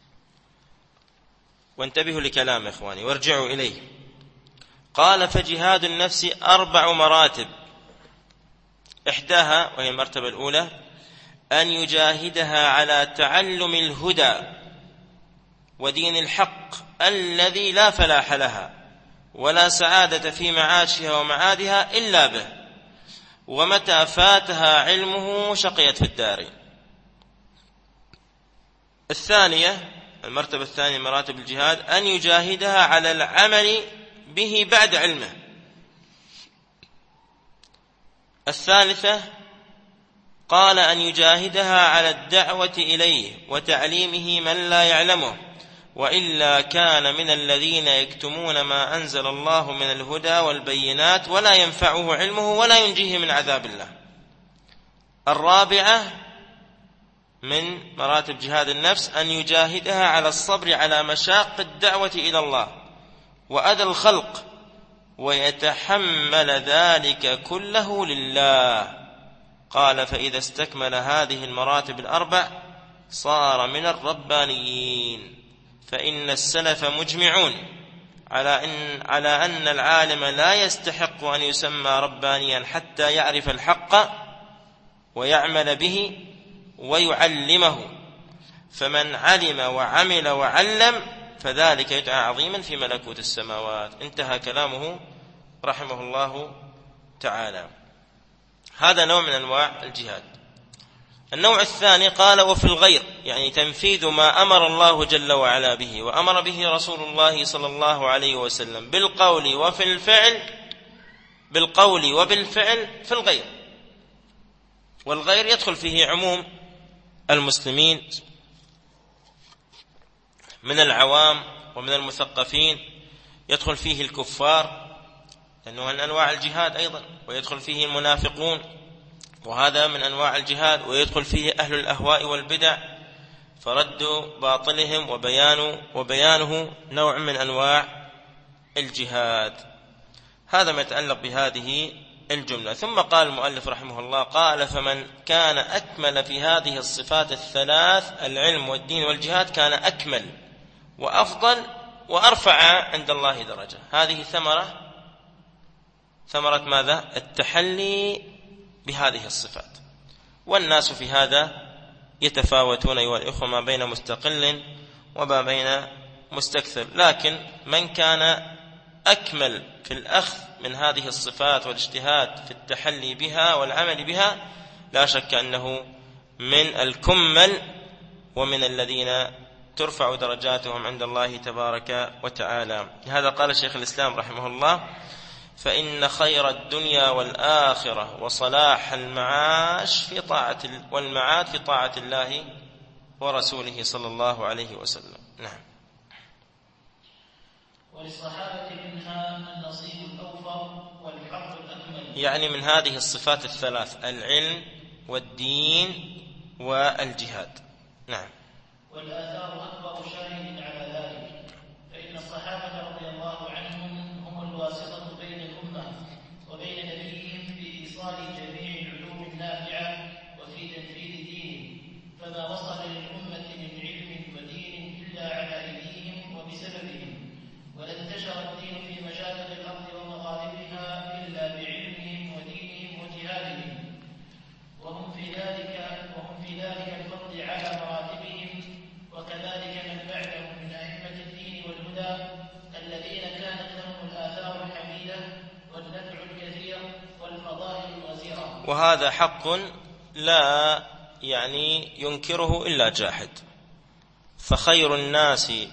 وانتبهوا لكلام إخواني وارجعوا إليه. قال: فجهاد النفس أربع مراتب، إحداها وهي المرتبة الأولى أن يجاهدها على تعلم الهدى ودين الحق الذي لا فلاح لها ولا سعادة في معاشها ومعادها إلا به، ومتى فاتها علمه شقيت في الدارين. الثانية، المرتبة الثانية مراتب الجهاد، أن يجاهدها على العمل به بعد علمه. الثالثة قال أن يجاهدها على الدعوة إليه وتعليمه من لا يعلمه، وإلا كان من الذين يكتمون ما أنزل الله من الهدى والبينات ولا ينفعه علمه ولا ينجيه من عذاب الله. الرابعة من مراتب جهاد النفس أن يجاهدها على الصبر على مشاق الدعوة إلى الله وأذى الخلق، ويتحمل ذلك كله لله. قال: فإذا استكمل هذه المراتب الأربع صار من الربانيين. فإن السلف مجمعون على أن, على أن العالم لا يستحق أن يسمى ربانيا حتى يعرف الحق ويعمل به ويعلمه، فمن علم وعمل وعلم فذلك يدعى عظيما في ملكوت السماوات. انتهى كلامه رحمه الله تعالى. هذا نوع من أنواع الجهاد. النوع الثاني قال: وفي الغير، يعني تنفيذ ما أمر الله جل وعلا به وأمر به رسول الله صلى الله عليه وسلم بالقول وفي الفعل، بالقول وبالفعل في الغير. والغير يدخل فيه عموم المسلمين من العوام ومن المثقفين، يدخل فيه الكفار لأنه من أنواع الجهاد أيضا، ويدخل فيه المنافقون وهذا من أنواع الجهاد، ويدخل فيه أهل الأهواء والبدع فرد باطلهم وبيانه, وبيانه نوع من أنواع الجهاد. هذا ما يتعلق بهذه الجملة. ثم قال المؤلف رحمه الله: قال: فمن كان أكمل في هذه الصفات الثلاث، العلم والدين والجهاد، كان أكمل وأفضل وأرفع عند الله درجة. هذه ثمرة ثمرة ماذا؟ التحلي بهذه الصفات. والناس في هذا يتفاوتون أيها الإخوة ما بين مستقل وما بين مستكثر، لكن من كان أكمل في الأخذ من هذه الصفات والاجتهاد في التحلي بها والعمل بها لا شك أنه من الكمل ومن الذين ترفع درجاتهم عند الله تبارك وتعالى. هذا قال شيخ الإسلام رحمه الله: فإن خير الدنيا والآخرة وصلاح المعاش في طاعة والمعاد في طاعة الله ورسوله صلى الله عليه وسلم. نعم. وللصحابة منها النصيب الأوفر والحظ الأكمل، يعني من هذه الصفات الثلاث: العلم والدين والجهاد. نعم. والآثار أكبر شاهد على ذلك، فإن الصحابة رضي الله عنهم هم الواسطة بين الأمة وبين نبيهم في إيصال جميع العلوم النافعة وفي تنفيذ دينه، فما وصل للأمة من علم ودين إلا على أيديهم وبسببهم، ولا انتشر الدين في مشارق الأرض ومغاربها إلا بعلمهم ودينهم وجهادهم، وهم في ذلك وهم في ذلك الفضل على مراتبهم. وكذلك من بعدهم من أئمة الدين والهدى الذين كانت لهم الآثار الحميدة والنفع الكثير والفضائل الغزيرة. وهذا حق لا يعني ينكره إلا جاحد. فخير الناس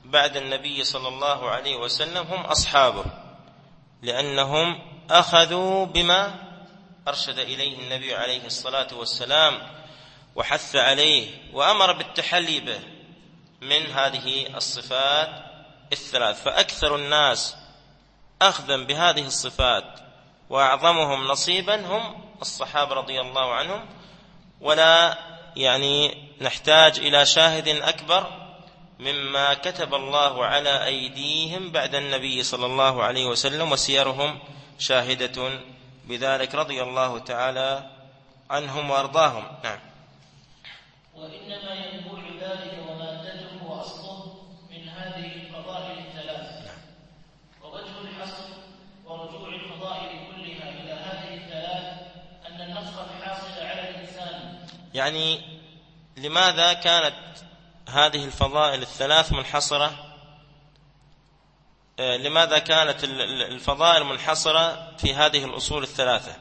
بعد النبي صلى الله عليه وسلم هم أصحابه، لأنهم أخذوا بما أرشد إليه النبي عليه الصلاة والسلام وحث عليه وأمر بالتحلي به من هذه الصفات الثلاث. فأكثر الناس أخذا بهذه الصفات وأعظمهم نصيبا هم الصحابة رضي الله عنهم، ولا يعني نحتاج إلى شاهد أكبر مما كتب الله على أيديهم بعد النبي صلى الله عليه وسلم، وسيرهم شاهدة بذلك رضي الله تعالى عنهم وأرضاهم. نعم. وإنما ينبوع ذلك وناتجه وأصله من هذه الفضائل الثلاث. نعم. ووجه الحصر ورجوع الفضائل كلها إلى هذه الثلاث أن النص الحاصل على الإنسان، يعني لماذا كانت هذه الفضائل الثلاث منحصرة؟ لماذا كانت الفضائل منحصرة في هذه الأصول الثلاثة؟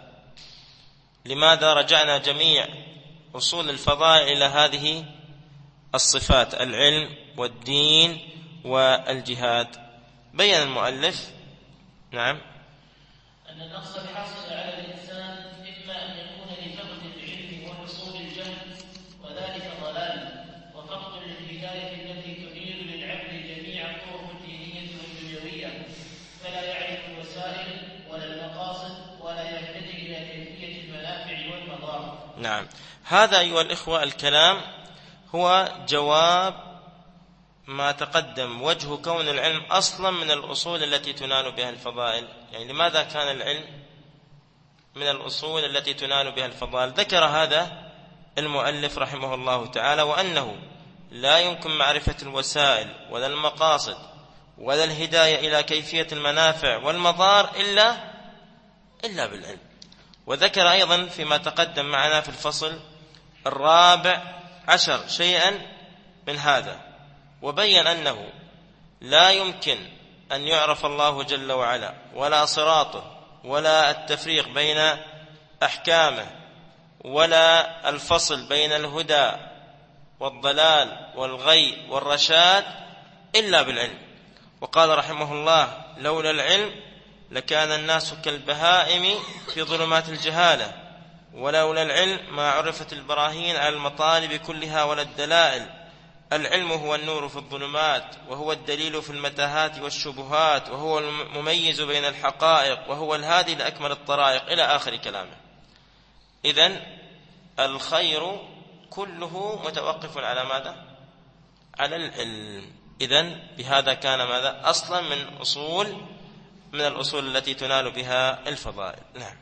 لماذا رجعنا جميع أصول الفضائل إلى هذه الصفات: العلم والدين والجهاد؟ بين المؤلف نعم أن النقص الحاصل على الإنسان إما أن يكون لفقد العلم وحصول الجهل وذلك ضلال، وفقد للهداية التي تنير للعبد جميع الطرق الدينية والدنيوية، فلا يعرف الوسائل ولا المقاصد ولا يهتدي إلى كيفية المنافع والمضار. نعم. هذا أيها الإخوة الكلام هو جواب ما تقدم، وجه كون العلم أصلا من الأصول التي تنال بها الفضائل. يعني لماذا كان العلم من الأصول التي تنال بها الفضائل؟ ذكر هذا المؤلف رحمه الله تعالى، وأنه لا يمكن معرفة الوسائل ولا المقاصد ولا الهداية إلى كيفية المنافع والمضار إلا إلا بالعلم. وذكر أيضا فيما تقدم معنا في الفصل الرابع عشر شيئا من هذا، وبين أنه لا يمكن أن يعرف الله جل وعلا ولا صراطه ولا التفريق بين أحكامه ولا الفصل بين الهدى والضلال والغي والرشاد إلا بالعلم. وقال رحمه الله: لولا العلم لكان الناس كالبهائم في ظلمات الجهالة، ولولا العلم ما عرفت البراهين على المطالب كلها ولا الدلائل. العلم هو النور في الظلمات، وهو الدليل في المتاهات والشبهات، وهو المميز بين الحقائق، وهو الهادي لأكمل الطرائق، إلى آخر كلامه. إذن الخير كله متوقف على ماذا؟ على العلم. إذن بهذا كان ماذا؟ أصلا من أصول من الأصول التي تنال بها الفضائل. نعم.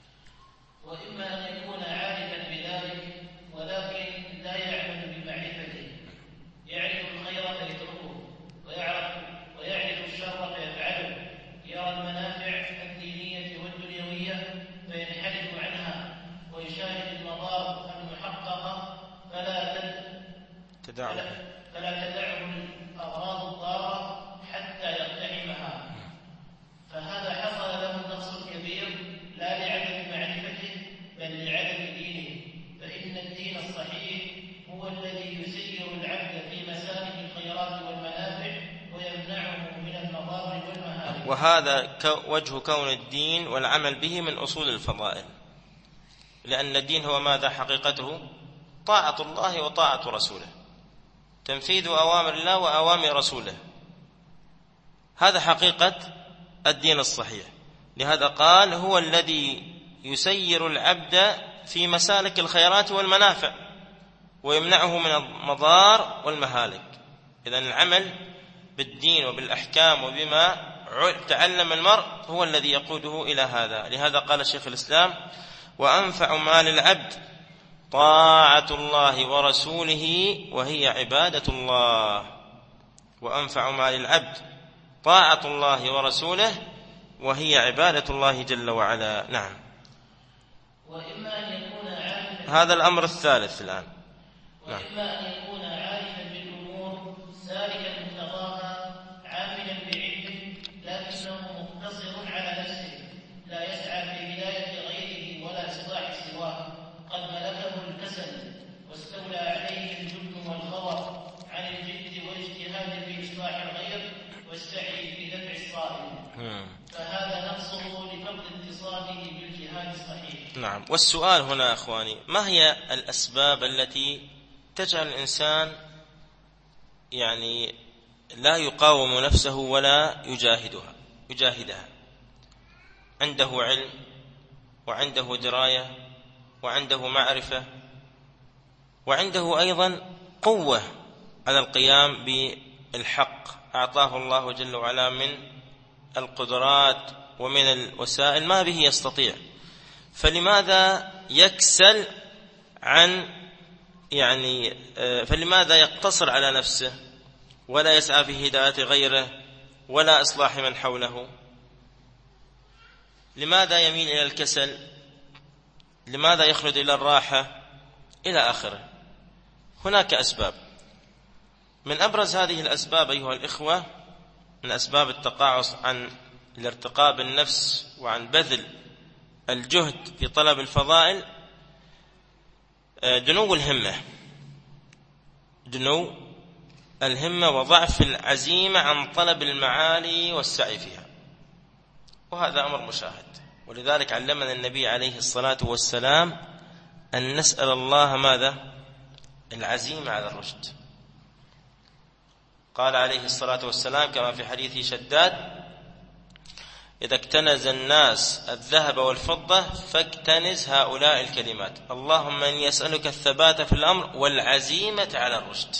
وإما أن يكون عارفا بذلك ولكن لا يعمل بمعرفته، يعرف الخير فيتركه ويعرف ويعرف الشر فيفعله، يرى المنافع الدينية والدنيوية فينحرف عنها، ويشاهد المضار المحققة فلا تدعه فلا تدعه الأغراض الضارة حتى يقتحمها. فهذا حصل له النقص الكبير لا لعدم معرفته بل لعدم دينه، فإن الدين الصحيح هو الذي يسير العبد في مسالك الخيرات والمنافع ويمنعه من المضار والمهالك. وهذا وجه كون الدين والعمل به من أصول الفضائل، لأن الدين هو ماذا حقيقته؟ طاعة الله وطاعة رسوله، تنفيذ أوامر الله وأوامر رسوله، هذا حقيقة الدين الصحيح. لهذا قال: هو الذي يسير العبد في مسالك الخيرات والمنافع ويمنعه من المضار والمهالك. إذن العمل بالدين وبالأحكام وبما تعلم المرء هو الذي يقوده إلى هذا. لهذا قال شيخ الإسلام: وأنفع ما للعبد طاعة الله ورسوله وهي عبادة الله. وأنفع ما للعبد طاعة الله ورسوله وهي عبادة الله جل وعلا. نعم. وإما أن يكون عارفا هذا الأمر الثالث الآن. نعم. وإما أن يكون عارفا بالأمور سالكا مقتضاها عاملا بعلمه، لكنه مقتصر على نفسه لا يسعى في هداية غيره ولا إصلاح سواه، قد ملكه الكسل واستولى عليه الجبن والخور عن الجد والاجتهاد في إصلاح الغير نعم. والسؤال هنا أخواني، ما هي الأسباب التي تجعل الإنسان يعني لا يقاوم نفسه ولا يجاهدها يجاهدها عنده علم وعنده دراية وعنده معرفة وعنده أيضا قوة على القيام بالحق أعطاه الله جل وعلا من القدرات ومن الوسائل ما به يستطيع، فلماذا يكسل عن يعني فلماذا يقتصر على نفسه ولا يسعى في هداية غيره ولا إصلاح من حوله؟ لماذا يميل إلى الكسل؟ لماذا يخلد إلى الراحة إلى آخره؟ هناك أسباب. من أبرز هذه الأسباب أيها الإخوة من أسباب التقاعس عن الارتقاء بالنفس وعن بذل الجهد في طلب الفضائل دنو الهمة دنو الهمة وضعف العزيمة عن طلب المعالي والسعي فيها، وهذا أمر مشاهد. ولذلك علمنا النبي عليه الصلاة والسلام أن نسأل الله ماذا؟ العزيمة على الرشد. قال عليه الصلاة والسلام كما في حديث شداد: إذا اكتنز الناس الذهب والفضة فاكتنز هؤلاء الكلمات: اللهم إني أسألك الثبات في الأمر والعزيمة على الرشد.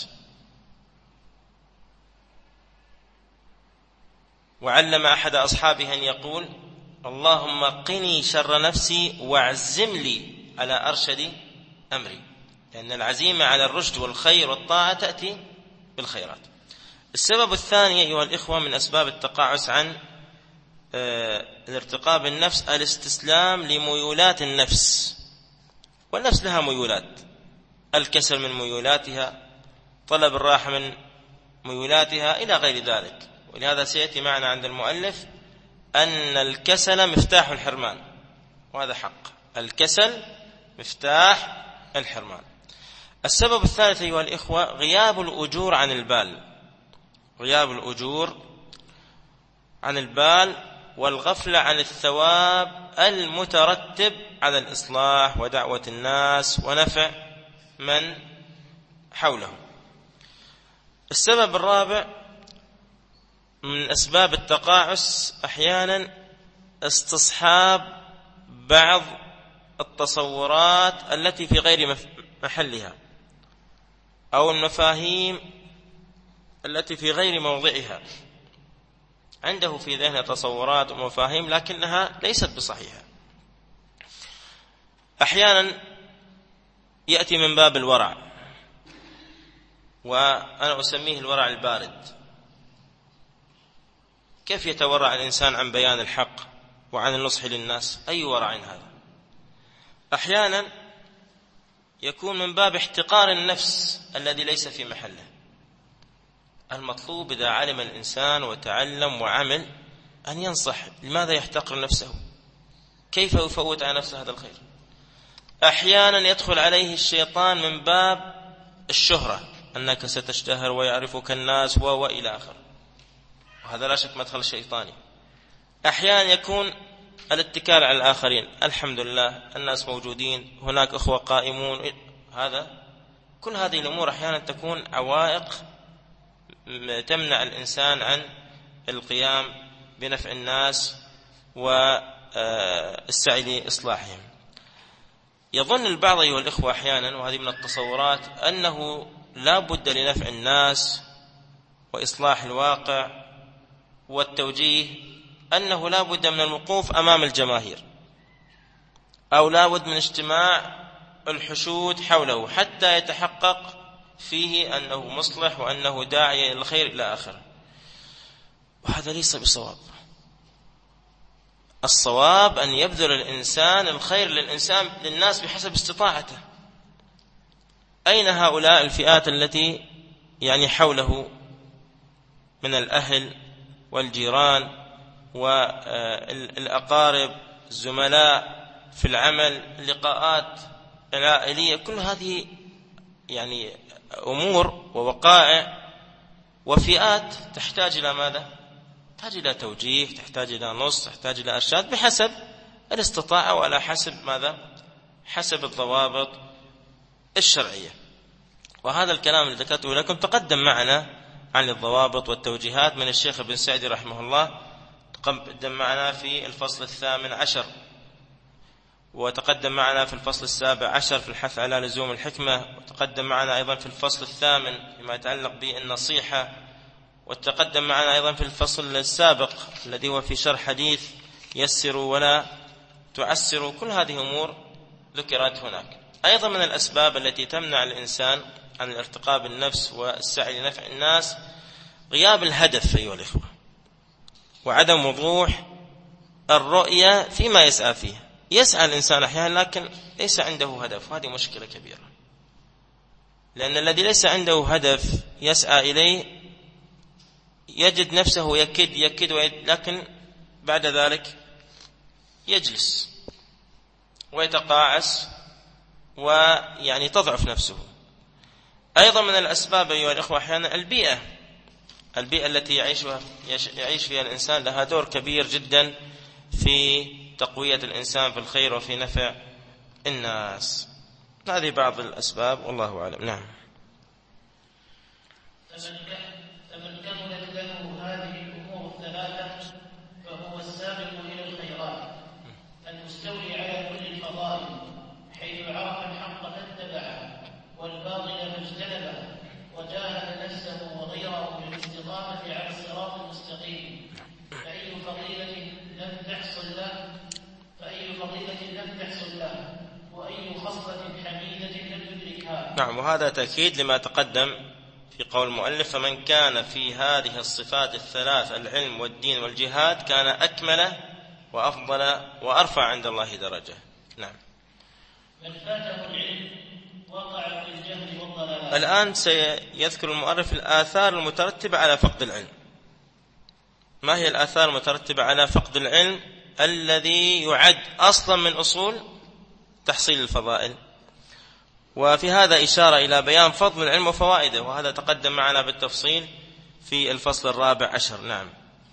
وعلم أحد أصحابه أن يقول: اللهم قني شر نفسي واعزم لي على أرشد أمري، لأن العزيمة على الرشد والخير والطاعة تأتي بالخيرات. السبب الثاني أيها الإخوة من أسباب التقاعس عن الارتقاء بالنفس الاستسلام لميولات النفس، والنفس لها ميولات، الكسل من ميولاتها، طلب الراحة من ميولاتها إلى غير ذلك. ولهذا سيأتي معنا عند المؤلف أن الكسل مفتاح الحرمان، وهذا حق، الكسل مفتاح الحرمان. السبب الثالث أيها الإخوة غياب الأجور عن البال، غياب الأجور عن البال والغفلة عن الثواب المترتب على الإصلاح ودعوة الناس ونفع من حولهم. السبب الرابع من أسباب التقاعس أحيانا استصحاب بعض التصورات التي في غير محلها أو المفاهيم التي في غير موضعها. عنده في ذهنه تصورات ومفاهيم لكنها ليست بصحيحة. أحيانا يأتي من باب الورع، وأنا أسميه الورع البارد. كيف يتورع الإنسان عن بيان الحق وعن النصح للناس؟ أي ورع هذا؟ أحيانا يكون من باب احتقار النفس الذي ليس في محله. المطلوب إذا علم الإنسان وتعلم وعمل أن ينصح. لماذا يحتقر نفسه؟ كيف يفوت على نفسه هذا الخير؟ أحيانا يدخل عليه الشيطان من باب الشهرة، أنك ستشتهر ويعرفك الناس وإلى آخر، وهذا لا شك مدخل شيطاني. أحيانا يكون الاتكال على الآخرين، الحمد لله الناس موجودين، هناك أخوة قائمون، هذا كل هذه الأمور أحيانا تكون عوائق تمنع الإنسان عن القيام بنفع الناس والسعي لإصلاحهم. يظن البعض أيها الإخوة أحيانا، وهذه من التصورات، أنه لا بد لنفع الناس وإصلاح الواقع والتوجيه أنه لا بد من الوقوف أمام الجماهير، أو لا بد من اجتماع الحشود حوله حتى يتحقق فيه أنه مصلح وأنه داعي إلى الخير إلى آخره. وهذا ليس بصواب. الصواب أن يبذل الإنسان الخير للإنسان للناس بحسب استطاعته. أين هؤلاء الفئات التي يعني حوله من الأهل والجيران والأقارب، الزملاء في العمل، اللقاءات العائلية؟ كل هذه يعني أمور ووقائع وفئات تحتاج إلى ماذا؟ تحتاج إلى توجيه، تحتاج إلى نص، تحتاج إلى إرشاد بحسب الاستطاعة، وعلى حسب ماذا؟ حسب الضوابط الشرعية. وهذا الكلام الذي ذكرته لكم تقدم معنا عن الضوابط والتوجيهات من الشيخ ابن سعدي رحمه الله، تقدم معنا في الفصل الثامن عشر، وتقدم معنا في الفصل السابع عشر في الحث على لزوم الحكمة، وتقدم معنا أيضا في الفصل الثامن فيما يتعلق بالنصيحة، وتقدم معنا أيضا في الفصل السابق الذي هو في شرح حديث يسروا ولا تعسروا. كل هذه أمور ذكرت هناك. أيضا من الأسباب التي تمنع الإنسان عن الارتقاء بالنفس والسعي لنفع الناس غياب الهدف أيها الإخوة، وعدم وضوح الرؤية فيما يسعى فيه. يسعى الإنسان أحيانا لكن ليس عنده هدف، وهذه مشكلة كبيرة، لأن الذي ليس عنده هدف يسعى إليه يجد نفسه يكد يكد لكن بعد ذلك يجلس ويتقاعس ويعني تضعف نفسه. أيضا من الأسباب أيها الأخوة أحيانا البيئة البيئة التي يعيشها يعيش فيها الإنسان لها دور كبير جدا في تقوية الإنسان في الخير وفي نفع الناس. هذه بعض الأسباب والله أعلم. نعم. فمن كملت له هذه الأمور الثلاثة فهو السابق إلى الخيرات المستولي على كل الفضائل، حيث عرف الحق فاتبعه والباطل فاجتنبه، وجاهد نفسه وغيره للاستقامة على الصراط المستقيم. فأي فضيلة لم تحصل له فأي فضيلة لم تحصل له وأي خصلة حميدة لم يدركها. نعم، وهذا تأكيد لما تقدم في قول المؤلف: فمن كان في هذه الصفات الثلاث العلم والدين والجهاد كان أكمل وأفضل وأرفع عند الله درجة. نعم. من فاته العلم وقع في الجهل والضلال. الآن سيذكر المؤلف الآثار المترتبة على فقد العلم. ما هي الآثار المترتبة على فقد العلم الذي يعد أصلا من أصول تحصيل الفضائل؟ وفي هذا إشارة إلى بيان فضل العلم وفوائده، وهذا تقدم معنا بالتفصيل في الفصل الرابع عشر. نعم.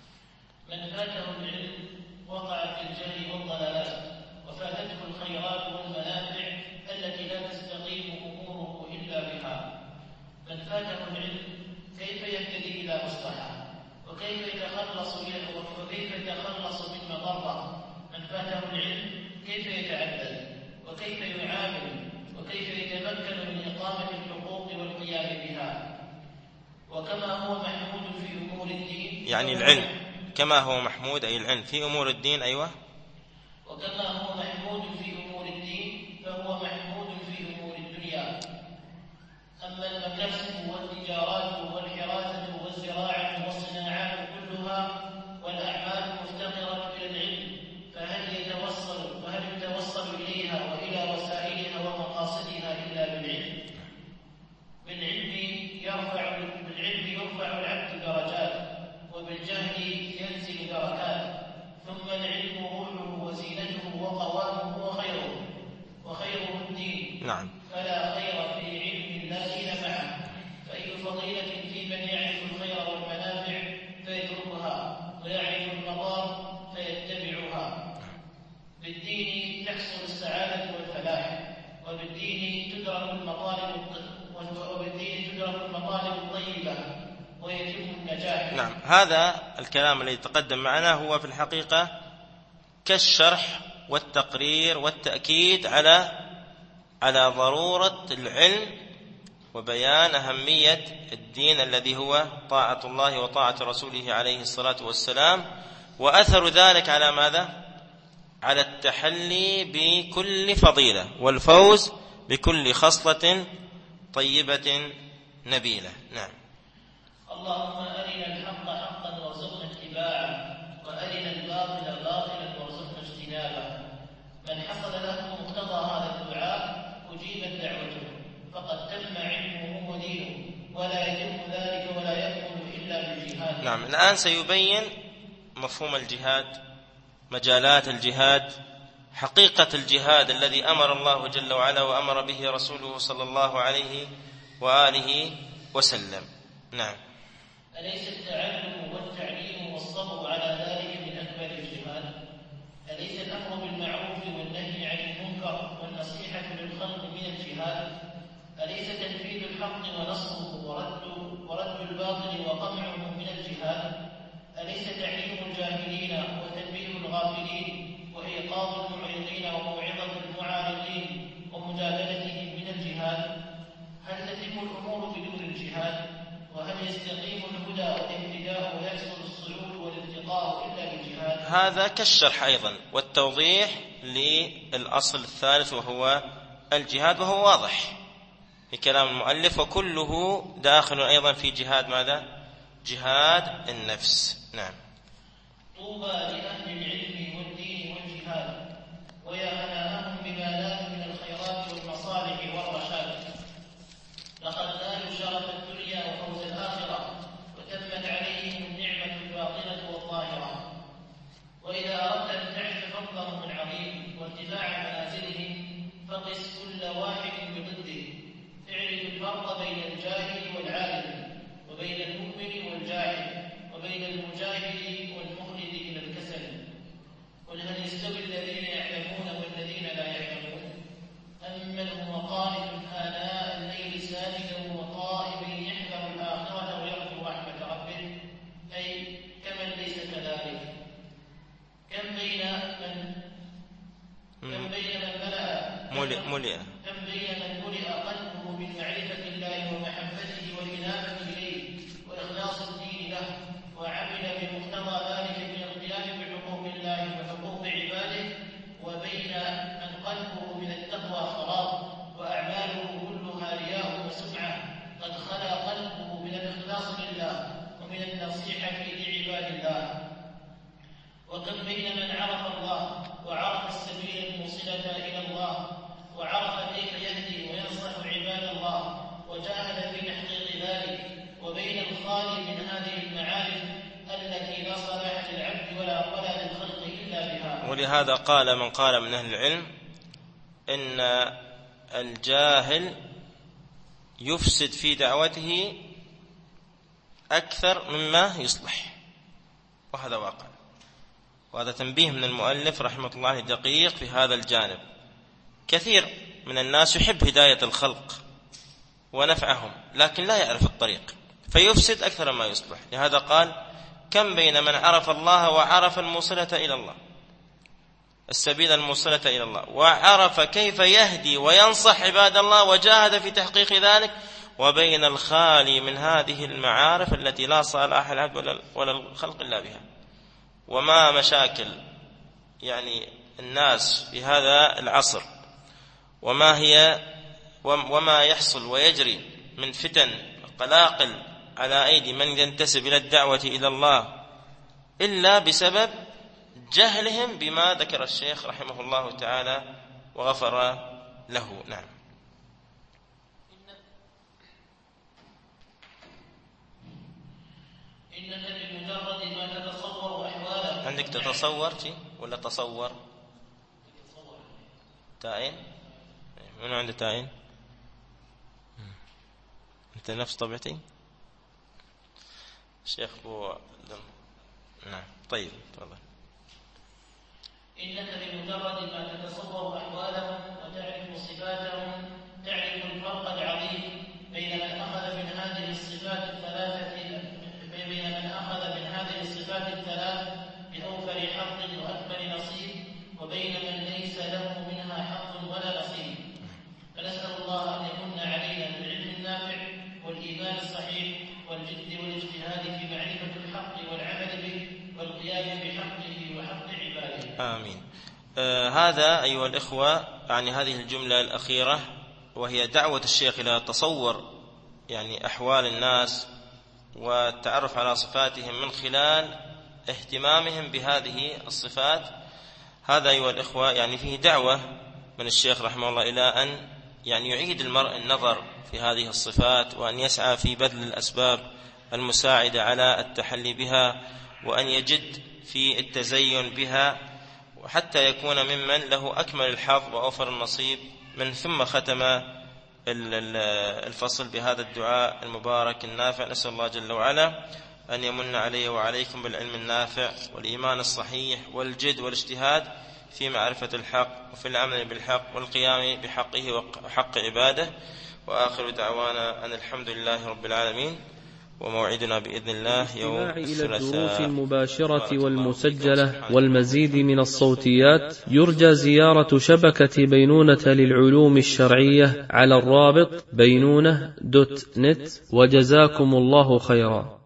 من فاته العلم وقع في الجهل والضلالات، وفاتته الخيرات والمنافع التي لا تستقيم أموره إلا بها. من فاته العلم كيف يهتدي إلى مصلحة، وكيف يتخلص وكيف يتخلص من مضرة. من فاته العلم كيف يتعبد وكيف يعامل وكيف يتمكن من إقامة الحقوق والقيام بها. وكما هو محمود في أمور الدين، يعني العلم كما هو محمود أي العلم في أمور الدين. أيوة. وكما هو محمود في أمور الدين فهو محمود في أمور الدنيا. أما المكاسب والتجارات والحراسة والزراعة والصناعات كلها والأعمال المفتقرة إلى العلم، فهل يتوصل فهل يتوصل إليها وإلى وسائلها ومقاصدها إلا بالعلم؟ بالعلم يرفع بالعلم يرفع العبد درجات، وبالجهل ينزل دركات. ثم العلم روحه وزينته وقوامه وخيره وخيره الدين. نعم. فلا خير في علم الذين معه. فأي فضيلة في من يعرف الخير والمنافع فيتركها ويعرف المضار فيتبعها. بالدين تحصل السعادة والفلاح، وبالدين تدرك المطالب وبالدين تدرك المطالب الطيبة ويتم النجاح. نعم. هذا الكلام الذي تقدم معنا هو في الحقيقة كالشرح والتقرير والتأكيد على على ضرورة العلم وبيان أهمية الدين الذي هو طاعة الله وطاعة رسوله عليه الصلاة والسلام، وأثر ذلك على ماذا؟ على التحلي بكل فضيلة والفوز بكل خصلة طيبة نبيلة. نعم. اللهم أرنا الحق حقا وارزقنا اتباعه، وأرنا الباطل باطلا وارزقنا اجتنابه. من حصل له مقتضى هذا الدعاء أجيبت دعوته، فقد تم علمه ودينه، ولا يتم ذلك ولا يكمل إلا بالجهاد. نعم. الآن سيبين مفهوم الجهاد، مجالات الجهاد، حقيقة الجهاد الذي أمر الله جل وعلا وأمر به رسوله صلى الله عليه وآله وسلم. نعم. أليس التعلم والتعليم والصبر على ذلك من أكبر الجهاد؟ أليس الأمر بالمعروف الغافلين وإيقاظ المعرضين وموعظة المعارضين ومجادلتهم من الجهاد؟ هل تتم الأمور بدون الجهاد؟ وهل يستقيم الهدى والاهتداء ويحصل الصعود والارتقاء إلا بالجهاد؟ هذا كالشرح أيضا والتوضيح للأصل الثالث وهو الجهاد، وهو واضح في كلام المؤلف، وكله داخل أيضا في جهاد ماذا؟ جهاد النفس. نعم. طوبى لأهل العلم والدين والجهاد، ويا هناءهم بما لاه من الخيرات والمصالح والرشاد. لقد نالوا شرف الدنيا وفوز الآخرة، وتمت عليهم النعمة الباطنة والظاهرة. وإذا أردت أن تعرف فضلهم العظيم وارتفاع منازلهم فقس كل واحد بضده. اعرف الفرق بين الجاهل والعالم، وبين المؤمن والجاهل، وبين المجاهد والمخلد إلى الكسل. قل هل يستوي الذين يعلمون والذين لا يعلمون؟ أمن هو قانت آناء الليل ساجدا وقائما يحذر الآخرة ويرجو رحمة ربه، أي كمن ليس كذلك. كم بين من كم بين من ملأ ملئ ملئ كم بين من ملئ قلبه من معرفة الله ومحبته والإنابة إليه وإخلاص الدين له، وعمل بمقتضى ذلك من القيام بحقوق الله وحقوق عباده، وبين من قلبه من التقوى خراب وأعماله كلها رياء وسمعة قد خلا قلبه من الإخلاص لله ومن النصيحة لعباد الله. وكم بين من عرف الله وعرف السبيل الموصلة إلى الله وعرف كيف يهدي وينصح عباد الله وجاهد في تحقيق ذلك، وبين الخالي من هذه المعارف التي لا صلاح للعبد ولا ولا للخلق إلا بها. ولهذا قال من قال من أهل العلم إن الجاهل يفسد في دعوته أكثر مما يصلح، وهذا واقع. وهذا تنبيه من المؤلف رحمة الله دقيق في هذا الجانب. كثير من الناس يحب هداية الخلق ونفعهم، لكن لا يعرف الطريق فيفسد أكثر ما يصلح. لهذا قال كم بين من عرف الله وعرف الموصلة إلى الله، السبيل الموصلة إلى الله، وعرف كيف يهدي وينصح عباد الله وجاهد في تحقيق ذلك، وبين الخالي من هذه المعارف التي لا صلاح العبد ولا الخلق إلا بها. وما مشاكل يعني الناس في هذا العصر، وما هي وما يحصل ويجري من فتن قلاقل على أيدي من ينتسب إلى الدعوة إلى الله إلا بسبب جهلهم بما ذكر الشيخ رحمه الله تعالى وغفر له. نعم. إنك بمجرد ما تتصور أحواله. عندك تتصور ولا تصور؟ تائن؟ من عنده تائن؟ أنت نفس طبيعتي؟ الشيخ أبو دم. نعم. طيب تفضل. إنك بمجرد ما تتصور أحوالهم وتعرف صفاتهم تعرف الفرق العظيم بين من أخذ من هذه الصفات الثلاثة بين من أخذ من هذه الصفات الثلاث بأوفر حظ وأكبر نصيب، وبين من ليس له منها حظ ولا نصيب. فنسأل الله أن يمن علينا بالعلم النافع والإيمان الصحيح والجد والاجتهاد في معرفة الحق والعمل به والقيام بحقه وحق عباده. آمين. آه هذا أيها الإخوة يعني هذه الجملة الأخيرة وهي دعوة الشيخ إلى تصور يعني أحوال الناس والتعرف على صفاتهم من خلال اهتمامهم بهذه الصفات. هذا أيها الإخوة يعني فيه دعوة من الشيخ رحمه الله إلى أن يعني يعيد المرء النظر في هذه الصفات، وأن يسعى في بذل الأسباب المساعدة على التحلي بها، وأن يجد في التزين بها، وحتى يكون ممن له أكمل الحظ وأوفر النصيب من. ثم ختم الفصل بهذا الدعاء المبارك النافع. نسأل الله جل وعلا أن يمن علي وعليكم بالعلم النافع والإيمان الصحيح والجد والاجتهاد في معرفة الحق وفي العمل بالحق والقيام بحقه وحق عباده. وآخر دعوانا أن الحمد لله رب العالمين، وموعدنا بإذن الله يوم إلى الدروس الثلاثاء. المباشرة والمسجلة والمزيد من الصوتيات يرجى زيارة شبكة بينونة للعلوم الشرعية على الرابط بينونة دوت نت. وجزاكم الله خيرا.